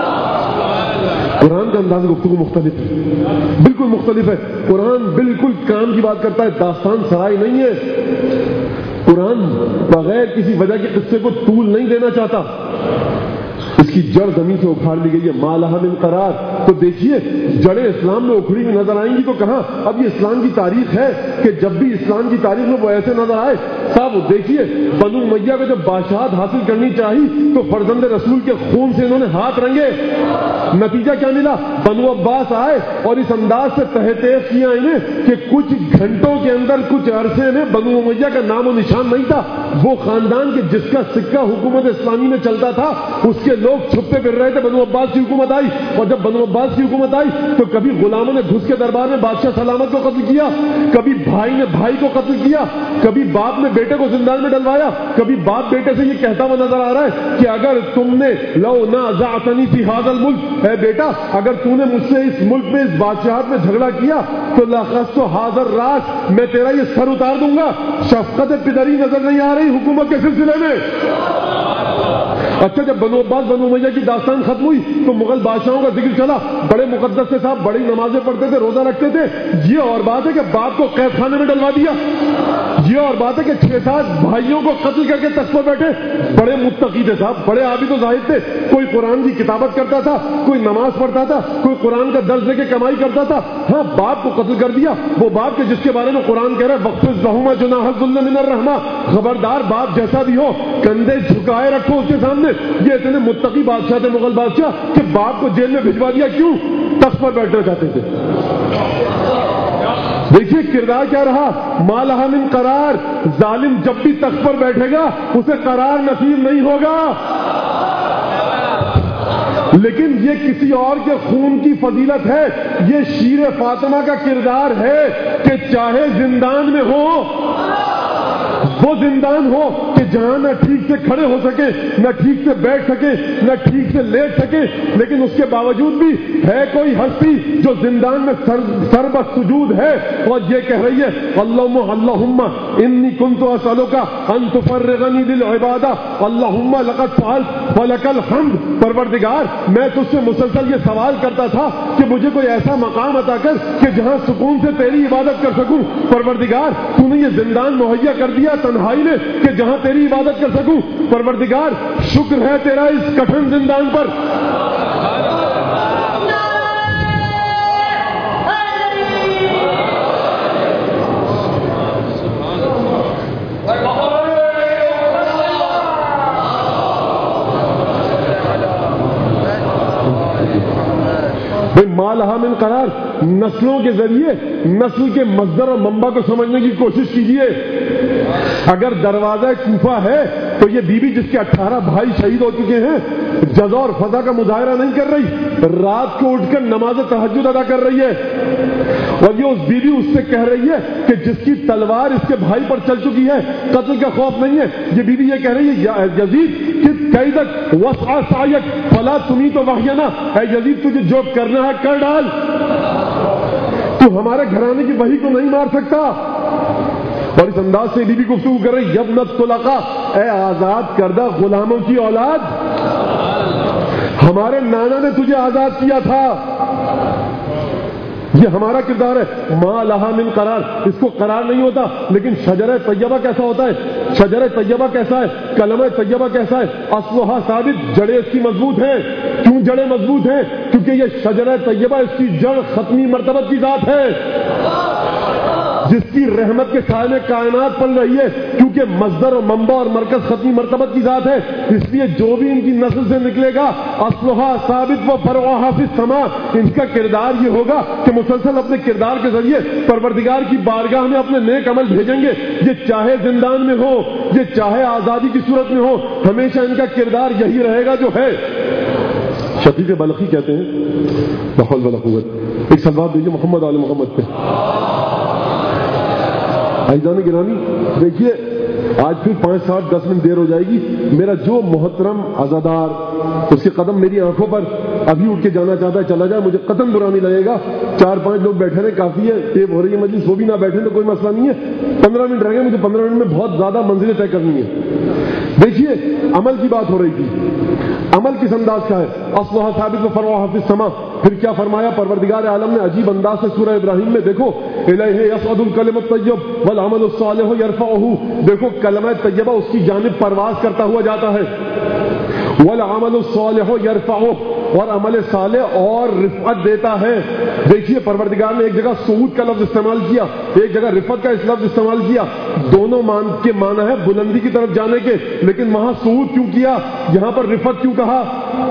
قرآن کا انداز گفتگو مختلف ہے، بالکل مختلف ہے. قرآن بالکل کام کی بات کرتا ہے، داستان سرائی نہیں ہے. قرآن بغیر کسی وجہ کے قصے کو طول نہیں دینا چاہتا. اس کی جڑ زمین سے اکھاڑ لی گئی ہے، ما لہا من قرار. تو دیکھیے جڑیں اسلام میں اکھڑی ہوئی نظر آئیں گی تو کہاں؟ اب یہ اسلام کی تاریخ ہے کہ جب بھی اسلام کی تاریخ میں وہ ایسے نظر آئے. صاحب دیکھیے بنو امیہ کو جب بادشاہت حاصل کرنی چاہی تو فرزند رسول کے خون سے انہوں نے ہاتھ رنگے. نتیجہ کیا ملا؟ بنو عباس آئے اور اس انداز سے تحقیق کیا انہیں کہ کچھ گھنٹوں کے اندر کچھ عرصے میں بنو امیہ کا نام و نشان نہیں تھا. وہ خاندان کے جس کا سکہ حکومت اسلامی میں چلتا تھا اس کے لوگ چھپے پھر رہے تھے. بنو عباس کی حکومت آئی اور جب بنو عباس کی حکومت آئی تو کبھی غلاموں نے گھس کے دربار میں بادشاہ سلامت کو قتل کیا، کبھی بھائی نے بھائی کو قتل کیا، کبھی باپ نے بیٹے کو زندان میں ڈلوایا، کبھی باپ بیٹے سے یہ کہتا ہوا نظر آ رہا ہے کہ اگر تم نے لو نازعتنی فی ھذا الملک، اے بیٹا اگر تو نے مجھ سے اس ملک میں اس بادشاہت میں جھگڑا کیا تو لخصت ھذا الراس، میں تیرا یہ سر اتار دوں گا. شفقت پدری نظر نہیں آ رہی حکومت کے سلسلے میں. اچھا جب بنو عباس بنو امیہ کی داستان ختم ہوئی تو مغل بادشاہوں کا ذکر چلا. بڑے مقدس تھے صاحب، بڑی نمازیں پڑھتے تھے، روزہ رکھتے تھے. یہ اور بات ہے کہ باپ کو قید خانے میں ڈلوا دیا. یہ اور بات ہے کہ چھ سات بھائیوں کو قتل کر کے تخت پر بیٹھے. بڑے متقی تھے صاحب، بڑے عابد و زاہد تھے. کوئی قرآن کی کتابت کرتا تھا، کوئی نماز پڑھتا تھا، کوئی قرآن کا درس دے کے کمائی کرتا تھا. ہاں باپ کو قتل کر دیا. وہ باپ کے جس کے بارے میں قرآن کہہ رہا ہے وَاخْفِضْ لَهُمَا جُنَاحَ الذُّلِّ مِنَ الرَّحْمَةِ، خبردار باپ جیسا بھی ہو کندھے جھکائے رکھو اس کے سامنے. یہ اتنے متقی بادشاہ تھے مغل بادشاہ کہ باپ کو جیل میں بھجوا دیا. کیوں؟ تخت پر بیٹھنا چاہتے تھے. دیکھیے کردار کیا رہا، ما لہا من قرار. ظالم جب بھی تخت پر بیٹھے گا اسے قرار نصیب نہیں ہوگا. لیکن یہ کسی اور کے خون کی فضیلت ہے. یہ شیر فاطمہ کا کردار ہے کہ چاہے زندان میں ہو، وہ زندان ہو کہ جہاں نہ ٹھیک سے کھڑے ہو سکے، نہ ٹھیک سے بیٹھ سکے، نہ ٹھیک سے لیٹ سکے، لیکن اس کے باوجود بھی ہے کوئی ہستی جو زندان میں سر سر بسجود ہے اور یہ کہہ رہی ہے اللہم اللہم انی کنت اسألک ان تفرغنی للعبادہ اللہم لقد فعلت ولک الحمد. پروردگار میں تجھ سے مسلسل یہ سوال کرتا تھا کہ مجھے کوئی ایسا مقام عطا کر کہ جہاں سکون سے تیری عبادت کر سکوں. پروردگار تو نے یہ زندان مہیا کر دیا تنہائی میں کہ جہاں تیری عبادت کر سکوں. پروردگار شکر ہے تیرا اس کٹھن زندان پر. ما لہا من قرار. نسلوں کے ذریعے نسل کے مصدر اور منبع کو سمجھنے کی کوشش کیجیے. اگر دروازہ کوفہ ہے تو یہ بیوی بی جس کے اٹھارہ بھائی شہید ہو چکے ہیں جزا اور فضا کا مظاہرہ نہیں کر رہی، رات کو اٹھ کر نماز تہجد ادا کر رہی ہے. اور یہ اس بیوی بی اس سے کہہ رہی ہے کہ جس کی تلوار اس کے بھائی پر چل چکی ہے، قتل کا خوف نہیں ہے. یہ بیوی بی یہ کہہ رہی ہے یزید کس قیدک وسع سعیک فلا تمیت وحینا، اے یزید تجھے جو کرنا ہے کر ڈال، تو ہمارے گھرانے کی وحی کو نہیں مار سکتا. اور اس انداز سے بیوی بی گفتگو کر رہی یبنت طلقاء، اے آزاد کردہ غلاموں کی اولاد، ہمارے نانا نے تجھے آزاد کیا تھا. یہ ہمارا کردار ہے. ما لہا من قرار، اس کو قرار نہیں ہوتا. لیکن شجرہ طیبہ کیسا ہوتا ہے؟ شجرہ طیبہ کیسا ہے؟ کلمہ طیبہ کیسا ہے؟ اصلھا ثابت، جڑیں اس کی مضبوط ہیں. کیوں جڑیں مضبوط ہیں؟ کیونکہ یہ شجرہ طیبہ اس کی جڑ ختمی مرتبت کی ذات ہے. جس کی رحمت کے سائے میں کائنات پل رہی ہے، کیونکہ مصدر اور منبع اور مرکز ختمی مرتبت کی ذات ہے، اس لیے جو بھی ان کی نسل سے نکلے گا اصلھا ثابت و فرعھا فی السماء، ان کا کردار یہ ہوگا کہ مسلسل اپنے کردار کے ذریعے پروردگار کی بارگاہ میں اپنے نیک عمل بھیجیں گے، یہ چاہے زندان میں ہو، یہ چاہے آزادی کی صورت میں ہو، ہمیشہ ان کا کردار یہی رہے گا جو ہے۔ شفیق بلخی کہتے ہیں لا حول ولا قوت، ایک سلوات دیجیے محمد آل محمد پہ۔ عزیزان گرامی دیکھیے، آج پھر پانچ سات دس منٹ دیر ہو جائے گی، میرا جو محترم عزادار اس کے قدم میری آنکھوں پر ابھی اٹھ کے جانا چاہتا ہے چلا جائے، مجھے قدم برا نہیں لگے گا، چار پانچ لوگ بیٹھے رہے کافی ہے، ٹیپ ہو رہی ہے مجلس، وہ بھی نہ بیٹھے تو کوئی مسئلہ نہیں ہے، پندرہ منٹ رہ گئے، مجھے پندرہ منٹ میں بہت زیادہ منزلیں طے کرنی ہے۔ دیکھیے عمل کی بات ہو رہی تھی، عمل کس انداز کا ہے؟ اصلھا ثابت و فرعھا فی السماء، پھر کیا فرمایا پروردگار عالم نے عجیب انداز سے سورہ ابراہیم میں، دیکھو الیہ یصعد الکلم الطیب والعمل الصالح یرفعہ، دیکھو کلمہ طیبہ اس کی جانب پرواز کرتا ہوا جاتا ہے، والعمل الصالح یرفعہ، اور عمل صالح اور رفعت دیتا ہے۔ دیکھیے پروردگار نے ایک جگہ صعود کا لفظ استعمال کیا، ایک جگہ رفعت کا اس لفظ استعمال کیا، دونوں مان کے معنی ہے بلندی کی طرف جانے کے، لیکن وہاں صعود کیوں کیا، یہاں پر رفعت کیوں کہا؟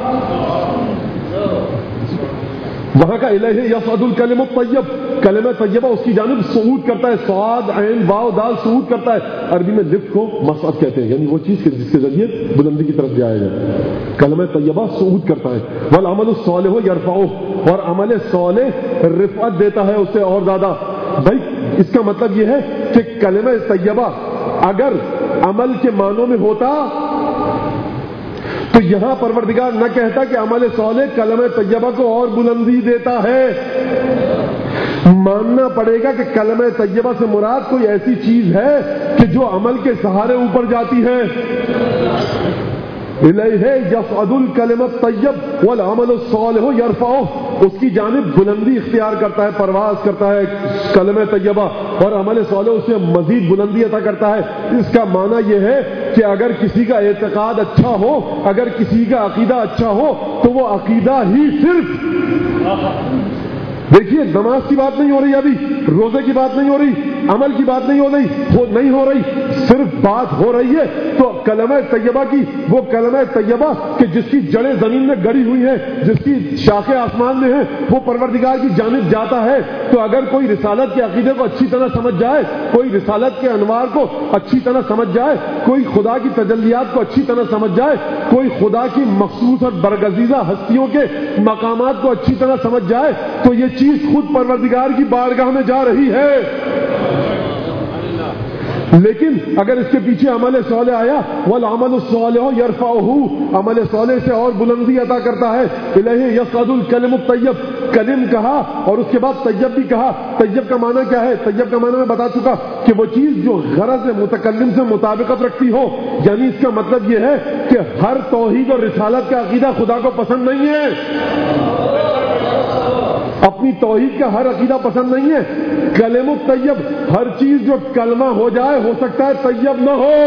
وہاں کا الیہ یصعد الکلم الطیب، کلمہ طیبہ اس کی جانب صعود کرتا ہے، صاد عین واو دال صعود کرتا ہے، عربی میں لفظ کو مصعد کہتے ہیں، یعنی وہ چیز جس کے ذریعے بلندی کی طرف جایا جائے، کلمہ طیبہ صعود کرتا ہے، والعمل الصالح یرفعہ، اور عمل صالح رفعت دیتا ہے اس سے اور زیادہ۔ بھائی اس کا مطلب یہ ہے کہ کلمہ طیبہ اگر عمل کے معنوں میں ہوتا تو یہاں پروردگار نہ کہتا کہ عمل صالح کلمہ طیبہ کو اور بلندی دیتا ہے، ماننا پڑے گا کہ کلمہ طیبہ سے مراد کوئی ایسی چیز ہے کہ جو عمل کے سہارے اوپر جاتی ہے۔ الیہ یصعد الکلم الطیب والعمل الصالح یرفعہ، اس کی جانب بلندی اختیار کرتا ہے، پرواز کرتا ہے کلمہ طیبہ، اور عمل صالح اسے مزید بلندی عطا کرتا ہے۔ اس کا معنی یہ ہے کہ اگر کسی کا اعتقاد اچھا ہو، اگر کسی کا عقیدہ اچھا ہو تو وہ عقیدہ ہی صرف، دیکھیے نماز کی بات نہیں ہو رہی، ابھی روزے کی بات نہیں ہو رہی، عمل کی بات نہیں ہو رہی، وہ نہیں ہو رہی، صرف بات ہو رہی ہے تو کلمہ طیبہ کی، وہ کلمہ طیبہ کہ جس کی جڑیں زمین میں گڑی ہوئی ہیں، جس کی شاخیں آسمان میں ہیں، وہ پروردگار کی جانب جاتا ہے۔ تو اگر کوئی رسالت کے عقیدے کو اچھی طرح سمجھ جائے، کوئی رسالت کے انوار کو اچھی طرح سمجھ جائے، کوئی خدا کی تجلیات کو اچھی طرح سمجھ جائے، کوئی خدا کی مخصوص اور برگزیدہ ہستیوں کے مقامات کو اچھی طرح سمجھ جائے تو یہ چیز خود پروردگار کی بارگاہ میں جا رہی ہے۔ لیکن اگر اس کے پیچھے عمل صالح آیا، والعمل الصالح یرفعہ، عمل صالح سے اور بلندی عطا کرتا ہے۔ الیہ یصعد الکلم الطیب، کلم کہا اور اس کے بعد طیب بھی کہا۔ طیب کا معنی کیا ہے؟ طیب کا معنی میں بتا چکا کہ وہ چیز جو غرض متکلم سے مطابقت رکھتی ہو، یعنی اس کا مطلب یہ ہے کہ ہر توحید اور رسالت کا عقیدہ خدا کو پسند نہیں ہے، اپنی توحید کا ہر عقیدہ پسند نہیں ہے۔ کلم الطیب، ہر چیز جو کلمہ ہو جائے، ہو سکتا ہے طیب نہ ہو۔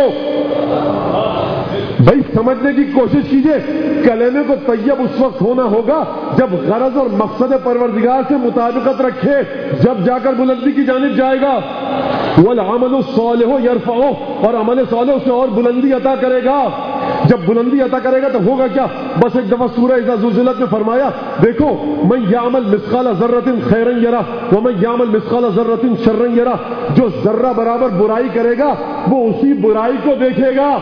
بھائی سمجھنے کی کوشش کیجئے، کلمے کو طیب اس وقت ہونا ہوگا جب غرض اور مقصد پروردگار سے مطابقت رکھے، جب جا کر بلندی کی جانب جائے گا۔ والعمل الصالح یرفعہ، اور عمل صالح اسے اور بلندی عطا کرے گا۔ جب بلندی عطا کرے گا تو ہوگا کیا؟ بس ایک دفعہ سورہ اذا زلزلت میں فرمایا، دیکھو من یعمل مثقال ذرۃ خیرا یرہ ومن یعمل مثقال ذرۃ شرا یرہ، جو ذرہ برابر برائی کرے گا وہ اسی برائی کو دیکھے گا،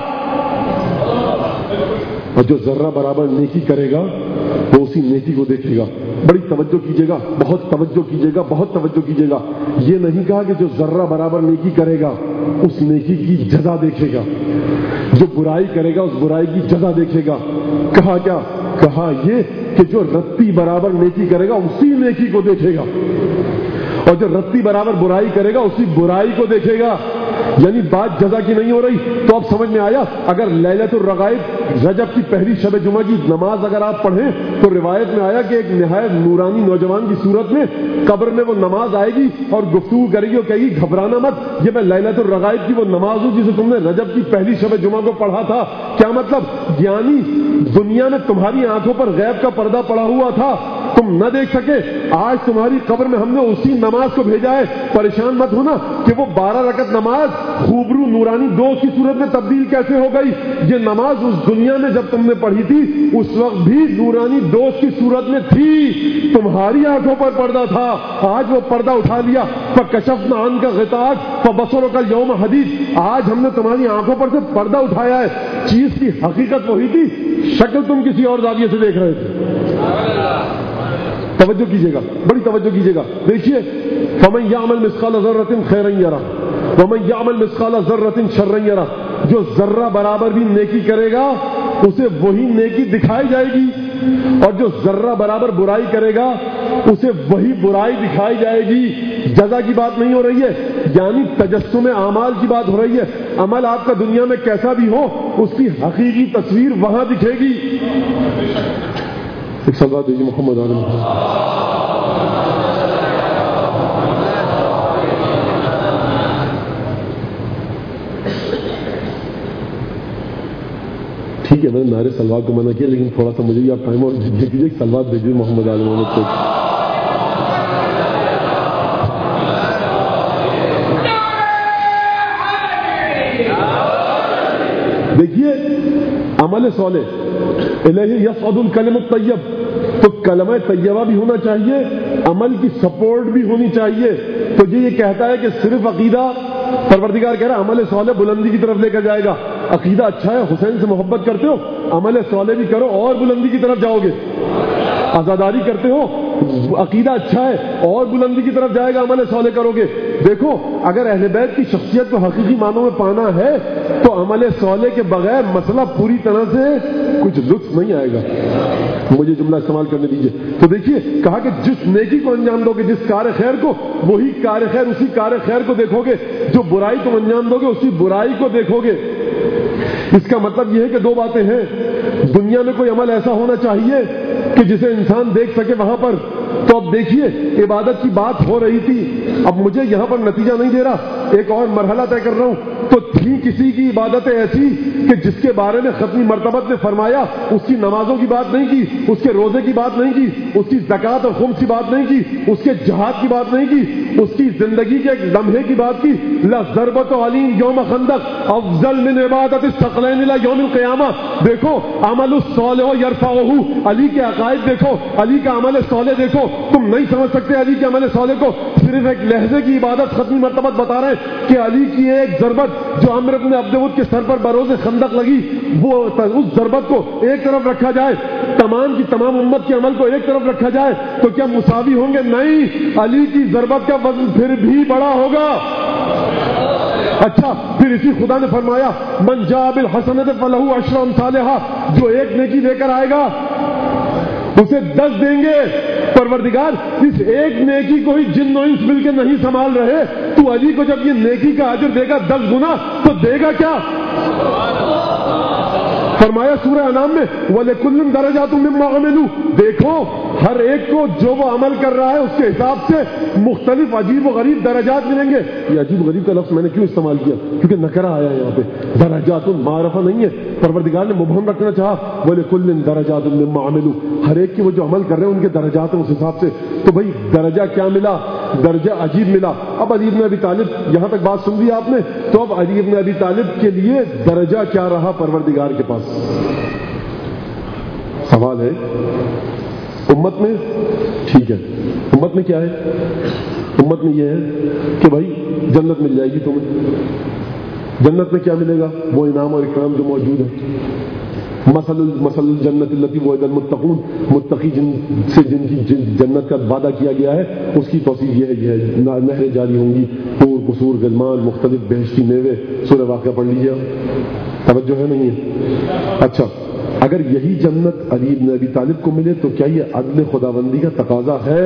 اور جو ذرہ برابر نیکی کرے گا وہ اسی نیکی کو دیکھے گا۔ بڑی توجہ کیجیے گا، بہت توجہ کیجیے گا، بہت توجہ کیجیے گا۔ یہ نہیں کہا کہ جو ذرہ برابر نیکی کرے گا اس نیکی کی جزا دیکھے گا، جو برائی کرے گا اس برائی کی جزا دیکھے گا۔ کہا کیا؟ کہا یہ کہ جو رتی برابر نیکی کرے گا اسی نیکی کو دیکھے گا، اور جو رتی برابر برائی کرے گا اسی برائی کو دیکھے گا۔ یعنی بات جزا کی نہیں ہو رہی۔ تو اب سمجھ میں آیا، اگر لیلۃ الرغائب رجب کی پہلی شب جمعہ کی نماز اگر آپ پڑھیں تو روایت میں آیا کہ ایک نہایت نورانی نوجوان کی صورت میں قبر میں وہ نماز آئے گی اور گفتگو کرے گی اور کہے گی گھبرانا مت، یہ میں لیلۃ الرغائب کی وہ نماز ہوں جسے تم نے رجب کی پہلی شب جمعہ کو پڑھا تھا۔ کیا مطلب؟ یعنی دنیا میں تمہاری آنکھوں پر غیب کا پردہ پڑا ہوا تھا، تم نہ دیکھ سکے، آج تمہاری قبر میں ہم نے اسی نماز کو بھیجا ہے. پریشان مت ہونا کہ وہ بارہ رکعت نماز خوبرو نورانی دوست کی صورت میں تبدیل کیسے ہو گئی. یہ نماز اس دنیا میں جب تم نے پڑھی تھی اس وقت بھی نورانی دوست کی صورت میں تھی، تمہاری آنکھوں پر پردہ تھا. آج وہ پردہ اٹھا لیا. فکشفنا عنک غطاءک فبصرک اليوم حدید. آج ہم نے تمہاری آنکھوں پر سے پردہ اٹھایا ہے. چیز کی حقیقت وہی تھی، شکل تم کسی اور زاویے سے دیکھ رہے تھے. توجہ کیجیے گا، بڑی توجہ کیجیے گا. دیکھیے فمن یعمل مثقال ذرۃ خیرا یرہ ومن یعمل مثقال ذرۃ شرا یرہ. جو ذرہ برابر بھی نیکی کرے گا اسے وہی نیکی دکھائی جائے گی، اور جو ذرہ برابر برائی کرے گا اسے وہی برائی دکھائی جائے گی. جزا کی بات نہیں ہو رہی ہے، یعنی تجسم اعمال کی بات ہو رہی ہے. عمل آپ کا دنیا میں کیسا بھی ہو اس کی حقیقی تصویر وہاں دکھے گی. ایک صلوات دیجیے محمد علیہ وسلم. ٹھیک ہے، میں نے نعرے سلوات کو منع کیا، لیکن تھوڑا سا مجھے بھی آپ ٹائم اور دے دیجیے. سلوات دیجیے محمد علیہ محمد کو. دیکھیے عمل صالح الیہ یصعد الکلم الطیب، تو کلمہ طیبہ بھی ہونا چاہیے، عمل کی سپورٹ بھی ہونی چاہیے. تو یہ کہتا ہے کہ صرف عقیدہ، پروردگار کہہ رہا ہے عمل صالح بلندی کی طرف لے کر جائے گا. عقیدہ اچھا ہے، حسین سے محبت کرتے ہو، عمل صالح بھی کرو اور بلندی کی طرف جاؤ گے. آزاداری کرتے ہو، عقیدہ اچھا ہے اور بلندی کی طرف جائے گا، عمل صالح کرو گے. دیکھو اگر اہل بیت کی شخصیت کو حقیقی معنوں میں پانا ہے تو عمل صالح کے بغیر مسئلہ پوری طرح سے کچھ لطف نہیں آئے گا. مجھے جملہ استعمال کرنے دیجیے. تو دیکھیے کہا کہ جس نیکی کو انجام دو گے، جس کار خیر کو، وہی کار خیر، اسی کار خیر کو دیکھو گے. جو برائی کو انجام دو گے اسی برائی کو دیکھو گے. اس کا مطلب یہ ہے کہ دو باتیں ہیں. دنیا میں کوئی عمل ایسا ہونا چاہیے کہ جسے انسان دیکھ سکے وہاں پر. تو اب دیکھیے عبادت کی بات ہو رہی تھی، اب مجھے یہاں پر نتیجہ نہیں دے رہا، ایک اور مرحلہ طے کر رہا ہوں. تو تھی کسی کی عبادتیں ایسی کہ جس کے بارے میں ختمی مرتبت نے فرمایا اس کی نمازوں کی بات نہیں کی، اس کے روزے کی بات نہیں کی، اس کی زکوٰۃ اور خمس کی بات نہیں کی، اس کے جہاد کی بات نہیں کی، اس کی زندگی کے ایک لمحے کی بات کی. لضربۃ علی یوم خندق افضل من عبادت الثقلین الی یوم القیامہ. دیکھو عمل الصالح یرفعہ، علی کے عقائد دیکھو، علی کا عمل صالح دیکھو. تم نہیں سمجھ سکتے علی کے عمل صالح کو، صرف ایک لہجے کی عبادت ختمی مرتبت بتا رہے ہیں کہ علی کی ایک ضربت جو عمرو بن عبدود کے سر پر بروز خندق لگی، وہ اس ضربت کو ایک طرف رکھا جائے، تمام کی تمام امت کے عمل کو ایک طرف رکھا جائے تو کیا مساوی ہوں گے؟ نہیں، علی کی ضربت کا وزن پھر بھی بڑا ہوگا. اچھا پھر اسی خدا نے فرمایا من جاء بالحسنۃ فلہ عشر امثالھا، جو ایک نیکی لے کر آئے گا اسے دس دیں گے. پروردگار اس ایک نیکی کو ہی جن و انس مل کے نہیں سنبھال رہے، تو علی کو جب یہ نیکی کا اجر دے گا دس گنا تو دے گا کیا؟ فرمایا سورہ انعام میں وَلِكُلٍّ دَرَجَاتٌ مِّمَّا عَمِلُوا، دیکھو ہر ایک کو جو وہ عمل کر رہا ہے اس کے حساب سے مختلف عجیب و غریب درجات ملیں گے. یہ عجیب و غریب کا لفظ میں نے کیوں استعمال کیا؟ کیونکہ نکرہ آیا ہے یہاں پہ، درجات معرفہ نہیں ہے. پروردگار نے مبہم رکھنا چاہا وَلِكُلٍّ دَرَجَاتٌ مِّمَّا عَمِلُوا، ہر ایک کی وہ جو عمل کر رہے ہیں ان کے درجات ہیں اس حساب سے. تو بھائی درجہ کیا ملا؟ درجہ عجیب ملا. اب علی بن ابی طالب، یہاں تک بات سن لی آپ نے، تو اب علی بن ابی طالب کے لیے درجہ کیا رہا پروردگار کے پاس؟ سوال ہے امت میں. ٹھیک ہے امت میں کیا ہے؟ امت میں یہ ہے کہ بھائی جنت مل جائے گی تمہیں. جنت میں کیا ملے گا؟ وہ انعام اور اکرام جو موجود ہے. مثل مثل الجنت التی وعد المتقون، متقی جن سے جن کی جن جنت کا وعدہ کیا گیا ہے اس کی توصیف یہ ہے، یہ ہے نہریں جاری ہوں گی، حور قصور غلمان مختلف بہشتی میوے. سورہ واقعہ پڑھ لیجیے. توجہ ہے نہیں ہے؟ اچھا اگر یہی جنت علی بن ابی طالب کو ملے تو کیا یہ عدل خداوندی کا تقاضا ہے؟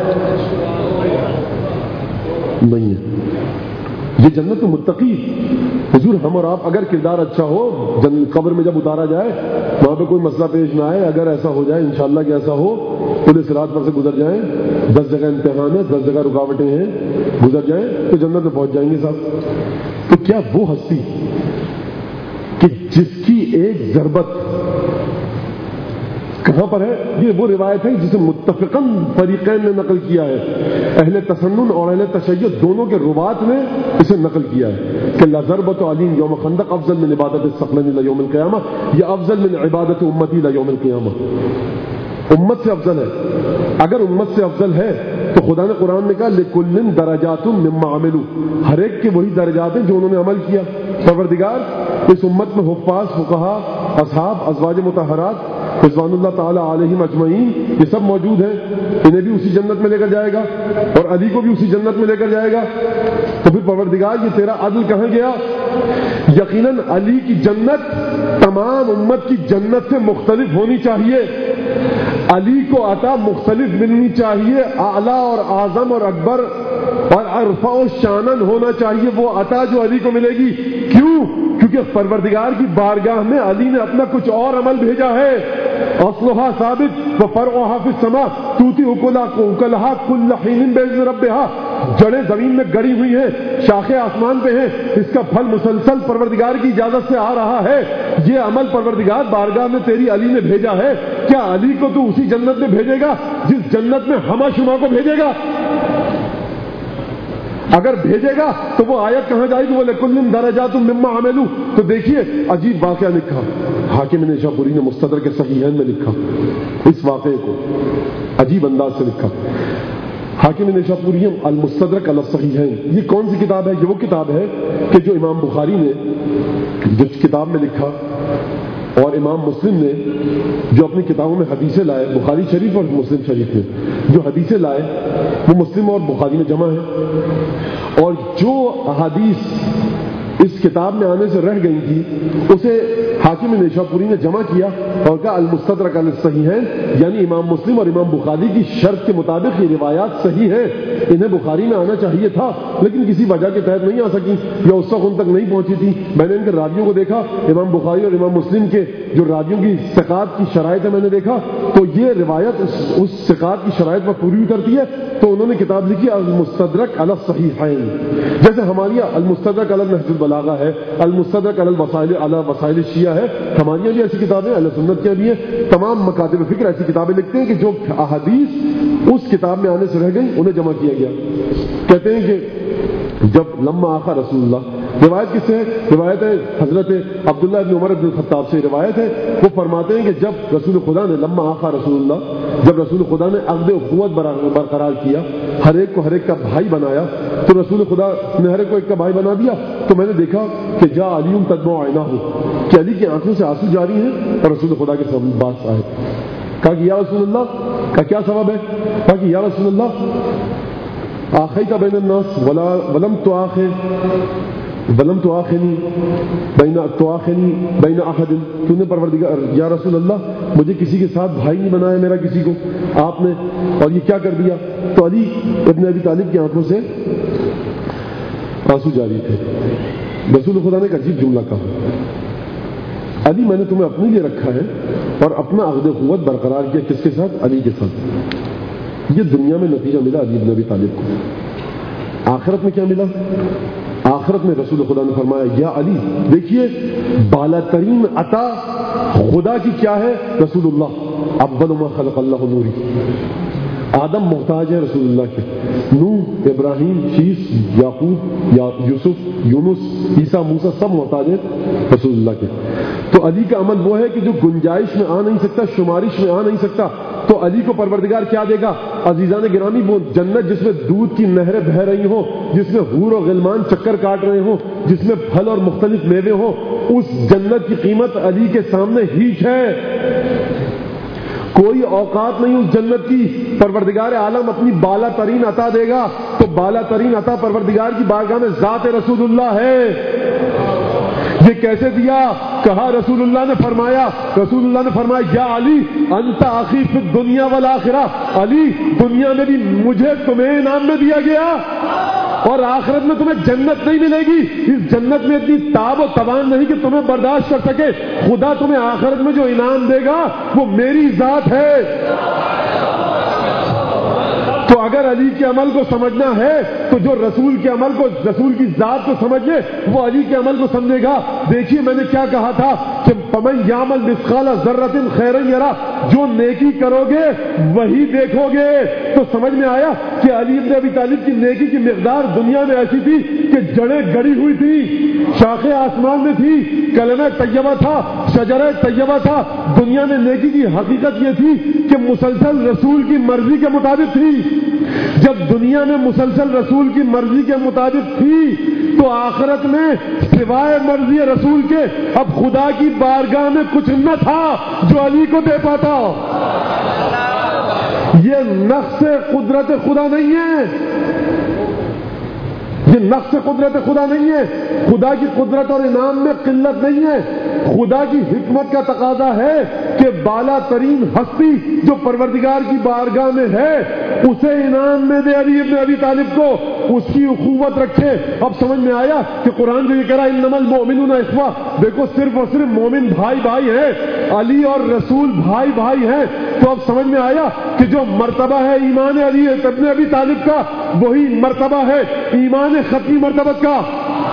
نہیں ہے. یہ جنت تو متقی. حضور ہم اور آپ اگر کردار اچھا ہو، قبر میں جب اتارا جائے وہاں پہ کوئی مسئلہ پیش نہ آئے، اگر ایسا ہو جائے انشاءاللہ کہ ایسا ہو، پورے صراط پر سے گزر جائیں، دس جگہ امتحان ہے، دس جگہ رکاوٹیں ہیں، گزر جائیں تو جنت میں پہنچ جائیں گے صاحب. تو کیا وہ ہستی کہ جس کی ایک ضربت کہاں پر ہے؟ یہ وہ روایت ہے جسے متفقاً فریقین نے نقل کیا ہے، اہل تسنن اور اہل تشیع دونوں کے روات نے اسے نقل کیا ہے کہ لضربۃ علی یوم خندق افضل من عبادت الثقلین الی یوم القیامہ، یا افضل من عبادت امتی الی یوم القیامہ. امت سے افضل ہے. اگر امت سے افضل ہے تو خدا نے قرآن میں کہا لِكُلٍّ دَرَجَاتٌ مِّمَّا عَمِلُوا، ہر ایک کے وہی درجات ہیں جو انہوں نے عمل کیا. پروردگار اس امت میں حفاظ، فقہا، اصحاب، ازواج مطہرات رضوان اللہ تعالی علیہم اجمعین یہ سب موجود ہیں، انہیں بھی اسی جنت میں لے کر جائے گا اور علی کو بھی اسی جنت میں لے کر جائے گا. تو پھر پروردگار یہ تیرا عدل کہاں گیا؟ یقیناً علی کی جنت تمام امت کی جنت سے مختلف ہونی چاہیے. علی کو عطا مختلف ملنی چاہیے، اعلیٰ اور اعظم اور اکبر اور ارفع و شانن ہونا چاہیے وہ عطا جو علی کو ملے گی. کیوں؟ کیونکہ پروردگار کی بارگاہ میں علی نے اپنا کچھ اور عمل بھیجا ہے. اصلھا ثابت و فرعھا فی السماء تؤتی اکلھا کل حین باذن ربھا. جڑیں زمین میں گڑی ہوئی ہیں، شاخیں آسمان پہ ہیں، اس کا پھل مسلسل پروردگار کی اجازت سے آ رہا ہے. یہ عمل پروردگار بارگاہ میں تیری علی نے بھیجا ہے. کیا علی کو تو اسی جنت میں بھیجے گا جس جنت میں ہما شما کو بھیجے گا؟ اگر بھیجے گا تو وہ آیت کہاں جائے گی؟ وہ لِكُلٍّ دَرَجَاتٌ مِّمَّا عَمِلُوا. تو دیکھیے عجیب واقعہ لکھا حاکم نیشاپوری نے مستدرک صحیحین میں لکھا اس واقعے کو، عجیب انداز سے لکھا. حاکم نیشاپوری المستدرک علی الصحیحین، یہ کون سی کتاب ہے؟ یہ وہ کتاب ہے کہ جو امام بخاری نے جو کتاب میں لکھا اور امام مسلم نے جو اپنی کتابوں میں حدیثیں لائے، بخاری شریف اور مسلم شریف میں جو حدیثیں لائے وہ مسلم اور بخاری میں جمع ہے. اور جو احادیث اس کتاب میں آنے سے رہ گئی تھی اسے حاکم نیشاپوری نے جمع کیا اور کہا المستدرک علی الصحیحین، یعنی امام مسلم اور امام بخاری کی شرط کے مطابق یہ روایات صحیح ہیں، انہیں بخاری میں آنا چاہیے تھا لیکن کسی وجہ کے تحت نہیں آ سکی یا اس وقت ان تک نہیں پہنچی تھی. میں نے ان کے راویوں کو دیکھا، امام بخاری اور امام مسلم کے جو راویوں کی ثقات کی شرائط ہے میں نے دیکھا تو یہ روایت اس, اس ثقات کی شرائط پر پوری کرتی ہے. تو انہوں نے کتاب لکھی المستدرک علی الصحیحین. جیسے ہماری المستدرک علی نہج البلاغہ ہے، المستدرک علی الوسائل علی وسائل الشیعہ ہے، ہماری بھی ایسی کتابیں اہل سنت کے بھی ہیں. تمام مکاتب فکر ایسی کتابیں لکھتے ہیں کہ جو احادیث اس کتاب میں آنے سے رہ گئی انہیں جمع کیا گیا. کہتے ہیں کہ جب لما آخا رسول اللہ، روایت کس سے ہے؟ روایت ہے حضرت عبداللہ بن عمر بن الخطاب سے روایت ہے. وہ فرماتے ہیں کہ جب رسول خدا نے لما آخا رسول اللہ، جب رسول خدا نے عقد اخوت برقرار کیا، ہر ایک کو ہر ایک کا بھائی بنایا، تو رسول خدا نے ہر ایک کو ایک کا بھائی بنا دیا. تو میں نے دیکھا کہ جا علی تدمع عیناہ، کہ علی کی آنکھوں سے آنسو جاری ہیں اور رسول خدا کے سب پاس آئے. کہا کہ یا رسول اللہ، کا کیا سبب ہے؟ کہا کہ یا رسول اللہ آخیت بین الناس ولا ولم تؤاخذ ولم تؤاخذنی بین تؤاخذنی بین احد. تو نے پروردگار یا رسول اللہ مجھے کسی کے ساتھ بھائی نہیں بنایا میرا کسی کو آپ نے، اور یہ کیا کر دیا؟ تو علی ابن ابی طالب کی آنکھوں سے آنسو جاری تھے. رسول خدا نے ایک عجیب جملہ کہا، علی میں نے تمہیں اپنے لیے رکھا ہے اور اپنا عقد قوت برقرار کیا کس کے ساتھ؟ علی کے ساتھ. یہ دنیا میں نتیجہ ملا علی ابن ابی طالب کو. آخرت میں کیا ملا؟ آخرت میں رسول خدا نے فرمایا یا علی، دیکھیے بالا ترین عطا خدا کی کیا ہے؟ رسول اللہ اول ما خلق اللہ نوری. آدم محتاج ہے رسول اللہ کے، نوح، ابراہیم، شیس، یعقوب، یا یوسف، یونس، عیسیٰ، موسیٰ سب محتاج ہیں رسول اللہ کے. تو علی کا عمل وہ ہے کہ جو گنجائش میں آ نہیں سکتا، شمارش میں آ نہیں سکتا. تو علی کو پروردگار کیا دے گا؟ عزیزان گرامی وہ جنت جس میں دودھ کی نہریں بہہ رہی ہوں، جس میں حور و غلمان چکر کاٹ رہے ہوں، جس میں پھل اور مختلف میوے ہوں، اس جنت کی قیمت علی کے سامنے ہیچ ہے. کوئی اوقات نہیں اس جنت کی. پروردگار عالم اپنی بالا ترین عطا دے گا تو بالا ترین عطا پروردگار کی بارگاہ میں ذات رسول اللہ ہے. یہ کیسے دیا؟ کہا رسول اللہ نے فرمایا رسول اللہ نے فرمایا یا علی انت اخی فی الدنیا والآخرہ. علی دنیا میں بھی مجھے تمہیں انعام میں دیا گیا اور آخرت میں تمہیں جنت نہیں ملے گی. اس جنت میں اتنی تاب و توان نہیں کہ تمہیں برداشت کر سکے. خدا تمہیں آخرت میں جو انعام دے گا وہ میری ذات ہے. تو اگر علی کے عمل کو سمجھنا ہے تو جو رسول کے عمل کو، رسول کی ذات کو سمجھے وہ علی کے عمل کو سمجھے گا. دیکھیے میں نے کیا کہا تھا کہ کہ فمن یعمل مثقال ذرۃ خیرا یرا، جو نیکی کرو گے وہی دیکھو گے. تو سمجھ میں آیا کہ علی بن ابی طالب کی نیکی کی مقدار دنیا میں ایسی تھی کہ جڑیں گڑی ہوئی تھی، شاخیں آسمان میں تھی، کلمہ طیبہ تھا، شجرہ طیبہ تھا. دنیا میں نیکی کی حقیقت یہ تھی کہ مسلسل رسول کی مرضی کے مطابق تھی. جب دنیا میں مسلسل رسول کی مرضی کے مطابق تھی تو آخرت میں سوائے مرضی رسول کے اب خدا کی بارگاہ میں کچھ نہ تھا جو علی کو دے پاتا. یہ نقص قدرت خدا نہیں ہے، یہ نقص قدرت خدا نہیں ہے. خدا کی قدرت اور انعام میں قلت نہیں ہے. خدا کی حکمت کا تقاضا ہے کہ بالا ترین ہستی جو پروردگار کی بارگاہ میں ہے اسے انعام میں دے علی ابن ابی طالب کو، اس کی اخوت رکھے. اب سمجھ میں آیا کہ قرآن جو یہ کہہ رہا ہے انما المؤمنون اخوہ، دیکھو صرف اور صرف مومن بھائی بھائی ہیں، علی اور رسول بھائی بھائی ہیں. تو اب سمجھ میں آیا کہ جو مرتبہ ہے ایمان علی ابن ابی طالب کا وہی مرتبہ ہے ایمان ختمی مرتبت کا،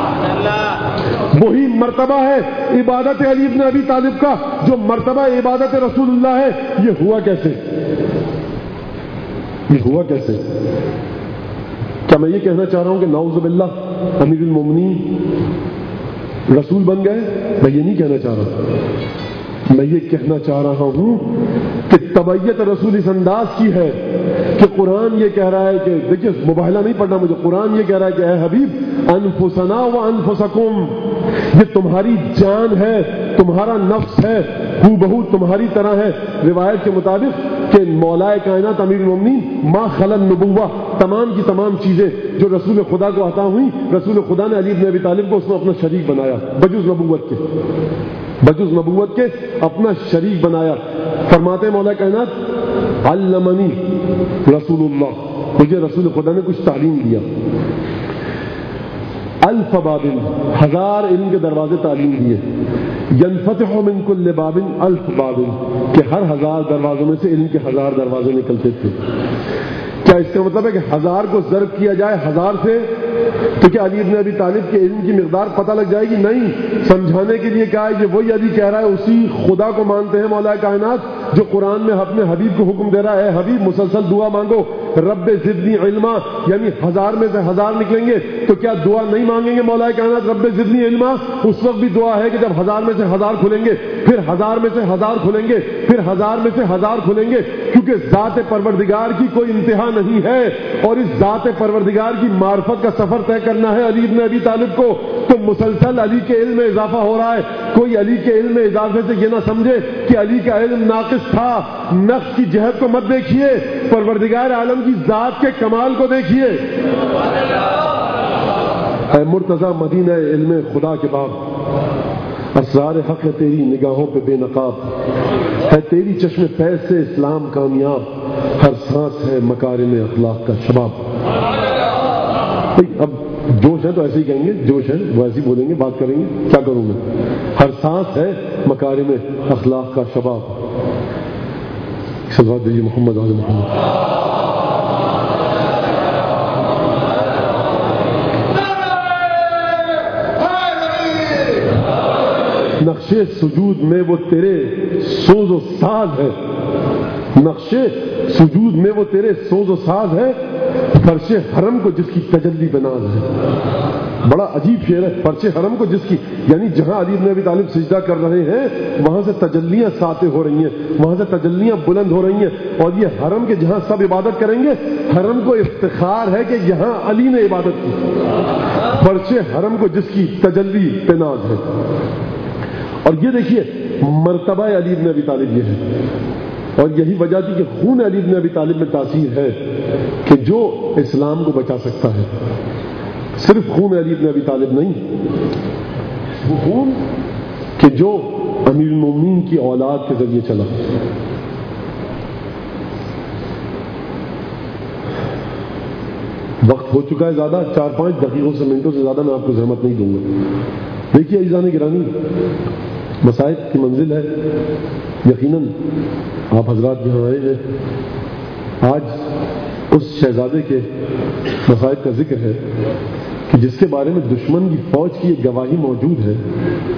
وہی مرتبہ ہے عبادت علی ابن ابی طالب کا جو مرتبہ عبادت رسول اللہ ہے. یہ ہوا کیسے؟ یہ ہوا کیسے؟ کیا میں یہ کہنا چاہ رہا ہوں کہ نعوذ باللہ امیر المومنین رسول بن گئے؟ میں یہ نہیں کہنا چاہ رہا. میں یہ کہنا چاہ رہا ہوں کہ طبیعت رسول اس انداز کی ہے کہ قرآن یہ کہہ رہا ہے کہ دیکھیے مباہلہ نہیں پڑھنا مجھے، قرآن یہ کہہ رہا ہے کہ اے حبیب انفسنا و انفسکم، یہ تمہاری جان ہے، تمہارا نفس ہے، ہو بہو تمہاری طرح ہے. روایت کے مطابق کہ مولا کائنات امیر المومنین ما خلل نبوہ، تمام کی تمام چیزیں جو رسول خدا کو عطا ہوئی رسول خدا نے علی بن ابی طالب کو اس میں اپنا شریک بنایا، بجز نبوت کے بجز نبوت کے اپنا شریک بنایا. فرماتے مولا کائنات علمنی رسول اللہ، مجھے رسول خدا نے کچھ تعلیم دیا. الف باب، ہزار علم کے دروازے تعلیم دیے. ینفتح من کل باب الف باب، کہ ہر ہزار دروازوں میں سے علم کے ہزار دروازے نکلتے تھے. کیا اس کا مطلب ہے کہ ہزار کو ضرب کیا جائے ہزار سے تو کیا علی ابن ابی طالب کے علم کی مقدار پتہ لگ جائے گی؟ نہیں. سمجھانے کے لیے کہا ہے کہ وہی علی کہہ رہا ہے اسی خدا کو مانتے ہیں مولا کائنات جو قرآن میں اپنے حبیب کو حکم دے رہا ہے اے حبیب مسلسل دعا مانگو رب زدنی علما، یعنی ہزار میں سے ہزار نکلیں گے تو کیا دعا نہیں مانگیں گے مولا کائنات رب زدنی علما؟ اس وقت بھی دعا ہے کہ جب ہزار میں سے ہزار کھلیں گے، پھر ہزار میں سے ہزار کھلیں گے، پھر ہزار میں سے ہزار کھلیں گے، کیونکہ ذات پروردگار کی کوئی انتہا نہیں ہے اور اس ذات پروردگار کی معرفت کا سفر طے کرنا ہے علی ابن ابی طالب کو. تو مسلسل علی کے علم میں اضافہ ہو رہا ہے. کوئی علی کے علم میں اضافے سے یہ نہ سمجھے کہ علی کا علم ناقص تھا. نقص کی جہت کو مت دیکھیے، پروردگار عالم کی ذات کے کمال کو دیکھیے. اے مرتضی مدینہ علم خدا کے باب، اسرار حق ہے تیری نگاہوں پہ بے نقاب، ہے تیری چشم فیض سے اسلام کامیاب، ہر سانس ہے مکارم اخلاق کا شباب. اب جوش ہے تو ایسے ہی کہیں گے، جوش ہے وہ ایسے ہی بولیں گے، بات کریں گے، کیا کروں میں. ہر سانس ہے مکارم اخلاق کا شباب. صلوات دیجیے محمد آل محمد. نقشے سجود میں وہ تیرے سوز و ساز ہے، نقشے سجود میں وہ تیرے سوز و ساز ہے، فرش حرم کو جس کی تجلی بناز ہے. بڑا عجیب شعر ہے. فرش حرم کو جس کی، یعنی جہاں علی بن ابی طالب سجدہ کر رہے ہیں وہاں سے تجلیاں ساطع ہو رہی ہیں، وہاں سے تجلیاں بلند ہو رہی ہیں. اور یہ حرم کے جہاں سب عبادت کریں گے، حرم کو افتخار ہے کہ یہاں علی نے عبادت کی. فرش حرم کو جس کی تجلی بناز ہے. اور یہ دیکھیے مرتبہ علی بن ابی طالب یہ ہے، اور یہی وجہ تھی کہ خون علی بن ابی طالب میں تاثیر ہے کہ جو اسلام کو بچا سکتا ہے. صرف خون علی بن ابی طالب نہیں، وہ خون کہ جو امیر المومنین کی اولاد کے ذریعے چلا. وقت ہو چکا ہے زیادہ، چار پانچ دقیقوں سے منٹوں سے زیادہ میں آپ کو زحمت نہیں دوں گا. دیکھیے عزیزان گرامی، مصائب کی منزل ہے. یقیناً آپ حضرات یہاں آئے ہیں، آج اس شہزادے کے مصائب کا ذکر ہے کہ جس کے بارے میں دشمن کی فوج کی ایک گواہی موجود ہے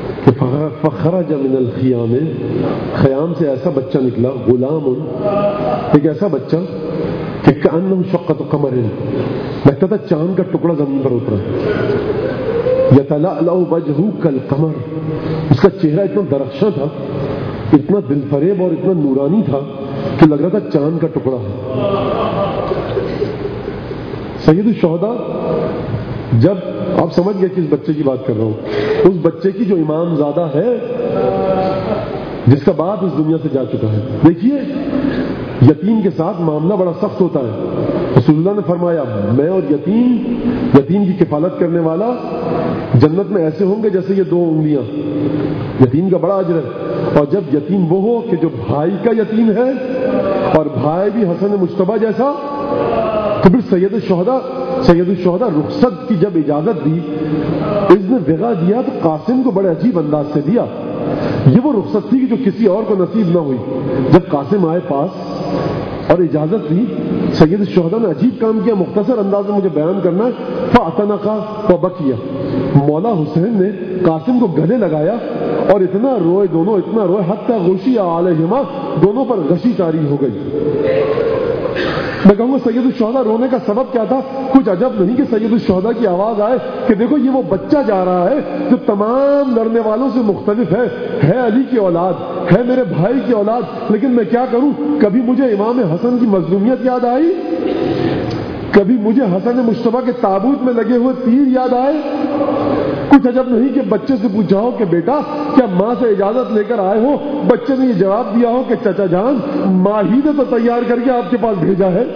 کہ فخرج من الخیام، خیام سے ایسا بچہ نکلا، غلام، ایک ایسا بچہ کہ کأنہ شقۃ قمر، لگتا تھا چاند کا ٹکڑا زمین پر اترا، یتلألأ وجہہ کالقمر، اس کا چہرہ اتنا درخشاں تھا، اتنا دل فریب اور اتنا نورانی تھا کہ لگ رہا تھا چاند کا ٹکڑا ہے۔ سید الشہداء، جب آپ سمجھ گئے کس بچے کی بات کر رہا ہوں، اس بچے کی جو امام زادہ ہے جس کا باپ اس دنیا سے جا چکا ہے۔ دیکھیے یتیم کے ساتھ معاملہ بڑا سخت ہوتا ہے۔ رسول اللہ نے فرمایا میں اور یتیم یتیم کی کفالت کرنے والا جنت میں ایسے ہوں گے جیسے یہ دو انگلیاں، یتیم کا بڑا اجر ہے۔ اور جب یتیم وہ ہو کہ جو بھائی کا یتیم ہے اور بھائی بھی حسن مجتبیٰ جیسا، تو پھر سید الشہداء سید الشہداء رخصت کی جب اجازت دی، اذن وغا دیا تو قاسم کو بڑے عجیب انداز سے دیا۔ یہ وہ رخصت تھی کہ جو کسی اور کو نصیب نہ ہوئی۔ جب قاسم آئے پاس اور اجازت دی، سید الشہداء نے عجیب کام کیا، مختصر انداز میں مجھے بیان کرنا ہے۔ فاعتنقا وبکیا، مولا حسین نے قاسم کو گلے لگایا اور اتنا روئے، دونوں اتنا روئے، حتی غشی علیہما، دونوں پر غشی طاری ہو گئی۔ میں کہوں گا سید الشہداء رونے کا سبب کیا تھا؟ کچھ عجب نہیں کہ سید الشہداء کی آواز آئے کہ دیکھو یہ وہ بچہ جا رہا ہے جو تمام لڑنے والوں سے مختلف ہے، ہے علی کی اولاد، ہے میرے بھائی کی اولاد، لیکن میں کیا کروں؟ کبھی مجھے امام حسن کی مظلومیت یاد آئی، کبھی مجھے حسن مجتبیٰ کے تابوت میں لگے ہوئے تیر یاد آئے۔ کچھ عجب نہیں کہ بچے سے پوچھا ہو کہ بیٹا کیا ماں سے اجازت لے کر آئے ہو؟ بچے نے یہ جواب دیا ہو کہ چچا جان ماں ہی نے تو تیار کر کے آپ کے پاس بھیجا ہے۔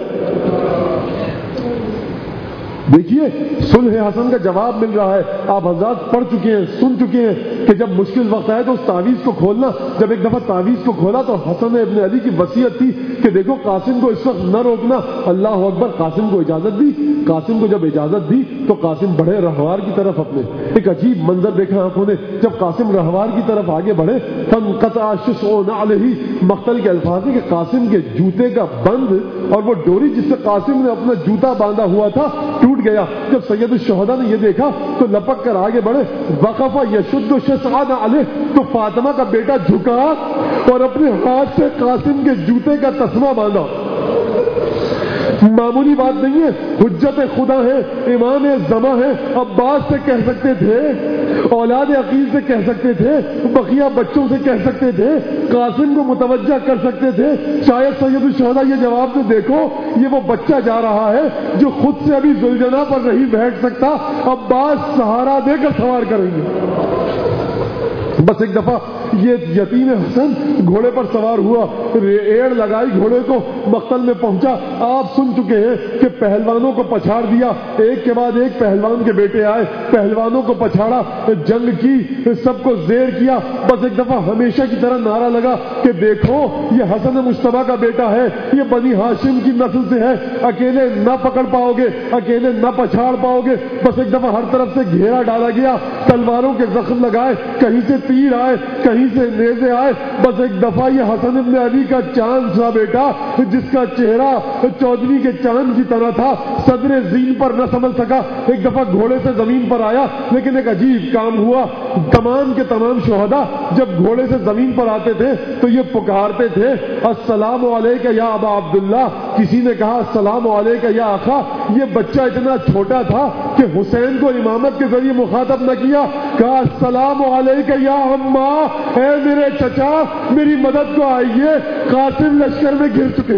دیکھیے صلح حسن کا جواب مل رہا ہے۔ آپ حضرات پڑھ چکے ہیں، سن چکے ہیں کہ جب مشکل وقت آئے تو اس تعویذ کو کھولنا، جب ایک دفعہ تعویذ کو کھولا تو حسن ابن علی کی وصیت تھی کہ دیکھو قاسم کو اس وقت نہ روکنا۔ اللہ اکبر، قاسم کو اجازت دی۔ قاسم کو جب اجازت دی تو قاسم بڑھے رہوار کی طرف، اپنے ایک عجیب منظر دیکھا آنکھوں نے۔ جب قاسم رہوار کی طرف آگے بڑھے، فانقطع شسع نعلہ، مقتل کے الفاظ ہیں کہ قاسم کے جوتے کا بند اور وہ ڈوری جس سے قاسم نے اپنا جوتا باندھا ہوا تھا ٹوٹ گیا۔ جب سید الشہداء نے یہ دیکھا تو لپک کر آگے بڑھے، وقف یشد شسع نعلہ، تو فاطمہ کا بیٹا جھکا اور اپنے ہاتھ سے قاسم کے جوتے کا تسمہ باندھا۔ معمولی بات نہیں ہے، حجت خدا ہے، امام زماں ہے، عباس سے کہہ سکتے تھے، اولاد عقیل سے کہہ سکتے تھے، بقیہ بچوں سے کہہ سکتے تھے، قاسم کو متوجہ کر سکتے تھے۔ شاید سید الشہداء یہ جواب دے دیکھو یہ وہ بچہ جا رہا ہے جو خود سے ابھی ذوالجناح پر نہیں بیٹھ سکتا، عباس سہارا دے کر سوار کریں گے۔ بس ایک دفعہ یہ یتیم حسن گھوڑے پر سوار ہوا، ایڑ لگائی گھوڑے کو، مقتل میں پہنچا۔ آپ سن چکے ہیں کہ پہلوانوں کو پچھاڑ دیا، ایک کے بعد ایک پہلوان کے بیٹے آئے، پہلوانوں کو پچھاڑا، جنگ کی، سب کو زیر کیا۔ بس ایک دفعہ ہمیشہ کی طرح نعرہ لگا کہ دیکھو یہ حسن مجتبیٰ کا بیٹا ہے، یہ بنی ہاشم کی نسل سے ہے، اکیلے نہ پکڑ پاؤ گے، اکیلے نہ پچھاڑ پاؤ گے۔ بس ایک دفعہ ہر طرف سے گھیرا ڈالا گیا، تلواروں کے زخم لگائے، کہیں سے تیر آئے، کہیں سے نیزے آئے۔ بس ایک دفعہ یہ حسن ابن علی کا چاند سا بیٹا جس کا چہرہ چودھری کے چاند کی طرح تھا، صدر زین پر نہ سنبھل سکا، ایک دفعہ گھوڑے سے زمین پر آیا۔ لیکن ایک عجیب کام ہوا، تمام کے تمام شہداء جب گھوڑے سے زمین پر آتے تھے تو یہ پکارتے تھے السلام علیک یا ابا عبداللہ، کسی نے کہا السلام علیک یا آقا۔ یہ بچہ اتنا چھوٹا تھا کہ حسین کو امامت کے ذریعے مخاطب نہ کیا، کہا السلام علیک یا اماں، اے میرے چچا میری مدد کو آئیے، قاسم لشکر میں گر چکے۔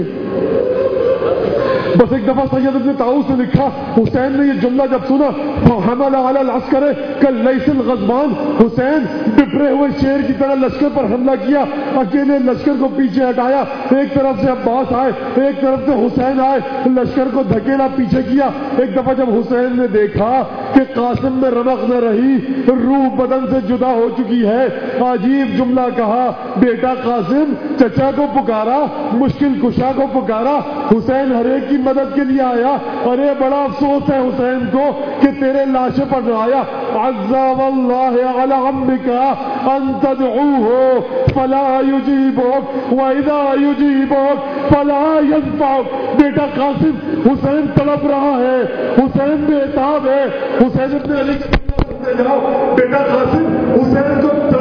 بس ایک دفعہ سید ابن طاؤس نے لکھا، حسین نے یہ جملہ جب سنا، حمل علی العسکر کاللیث الغضبان، حسین بپرے ہوئے شیر کی طرح لشکر پر حملہ کیا، اکیلے لشکر کو پیچھے ہٹایا۔ ایک طرف سے عباس آئے، ایک طرف سے حسین آئے، لشکر کو دھکیلا پیچھے کیا۔ ایک دفعہ جب حسین نے دیکھا کہ قاسم میں رمق نہ رہی، روح بدن سے جدا ہو چکی ہے، عجیب جملہ کہا، بیٹا قاسم چچا کو پکارا، مشکل کشا کو پکارا، حسین ہر ایک کی مدد کے لیے آیا۔ ارے بڑا افسوس ہے حسین کو کہ تیرے لاشے پر نہ آیا۔ عز واللہ علی عمک ان تدعوه فلا یجیبک واذا یجیبک فلا ینفعک۔ بیٹا قاسم حسین تڑپ رہا ہے، حسین بے تاب ہے، حسین ابن علی کے جاؤ، بیٹا قاسم حسین کو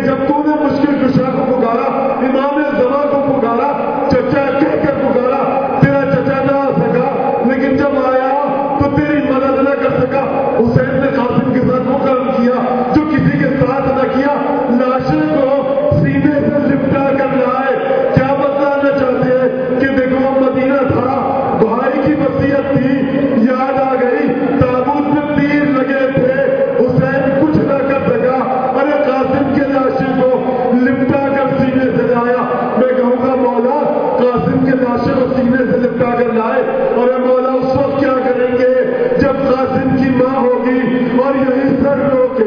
جب تو نے مشکل کشا کو پکارا، امام زمان کو پکارا، چچا کہہ کر پکارا، تیرا چچا نہ آ سکا، لیکن جب آیا تو تیری مدد نہ کر سکا۔ حسین نے قاسم کے ساتھ وہ کام کیا جو کسی کے ساتھ نہ کیا، لاشیں کو سینے سے لپٹا کر لائے۔ کیا بتانا چاہتے ہیں کہ دیکھو مدینہ تھا، بھائی کی وصیت تھی، یاد آ گئی، تابوت میں تیر لگے تھے، حسین کچھ نہ کر سکا، ارے قاسم کے لاشیں کو لپٹا کر سینے سے لایا۔ میں کہوں گا مولا قاسم کے لاشیں کو سینے سے لپٹا کر لائے، اور اے مولا اس وقت کیا کریں گے جب قاسم کی ماں ہوگی اور یہی سر روکے۔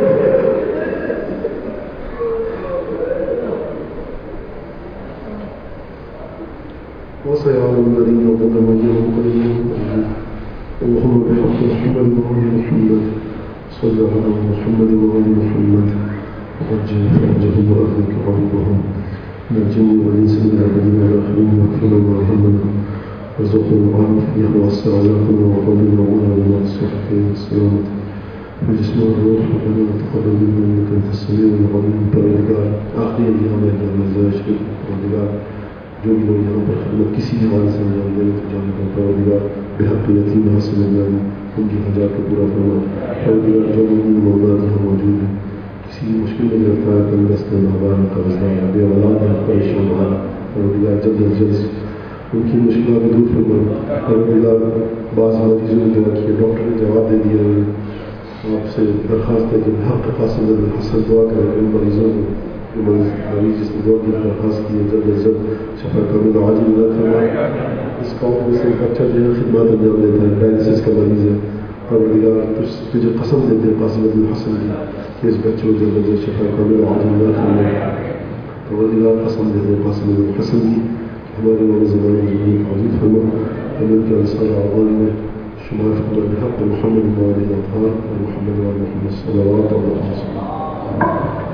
وسيعلم الذين ظلموا أيهم منقلب اللهم بحق محمد وآل محمد صل على محمد وآل محمد وعجل فرجهم وأهلك غريبهم من الجن والإنس من الأولين والآخرين واغفر لنا وارحمنا وارزقنا العافية ووسع لنا وقبلنا وعلى المقصود والسلامة في الجسم والروح وأنا نتقبل منا إنك أنت السميع العليم بالرجال آخر أيام الجنازة والرجال جو بھی لوگ یہاں پر خدمت کسی بھی حال سے انجام دیں تو جانے کا پروردگار بحق یتیم حاصل اللہ ان کی حاجات کو پورا کرنا۔ پروردگار جو مؤمن مومنات یہاں موجود ہیں کسی بھی مشکل میں گرفتار ہے، تنگست ہے، نابار قرضدار ہے، بے اولاد ہے، پریشان ہے، پروردگار جلد از جلد ان کی مشکلات دور فرما۔ پروردگار بعض مریضوں نے دعا کی، ڈاکٹر نے جواب دے دیا ہے، آپ سے درخواست ہے کہ بحق قاسم بن الحسن دعا کریں ان مریضوں کو، مریض جس نے دعا کی درخواست کی ہے جلد از جلد شفا کامل عاجل نہ فرمائے۔ اس قوم میں سے ایک بچہ جو ہے خدمات انجام دیتا ہے، ڈائلسس کا مریض ہے، پروردگار تجھے قسم دیتے ہیں قاسم بن الحسن کی کہ اس بچے کو جلد از جلد شفا کامل عاجل نہ فرمائے۔ پروردگار قسم دیتے ہیں قاسم بن الحسن کی کہ ہمارے نام زبان زمین عظیم فرما، ہمیں کے انصار اعوان میں شمار فرما بحق محمد وآل اطہار اور محمد وآل محمد صلوات اللہ علیہ وسلم۔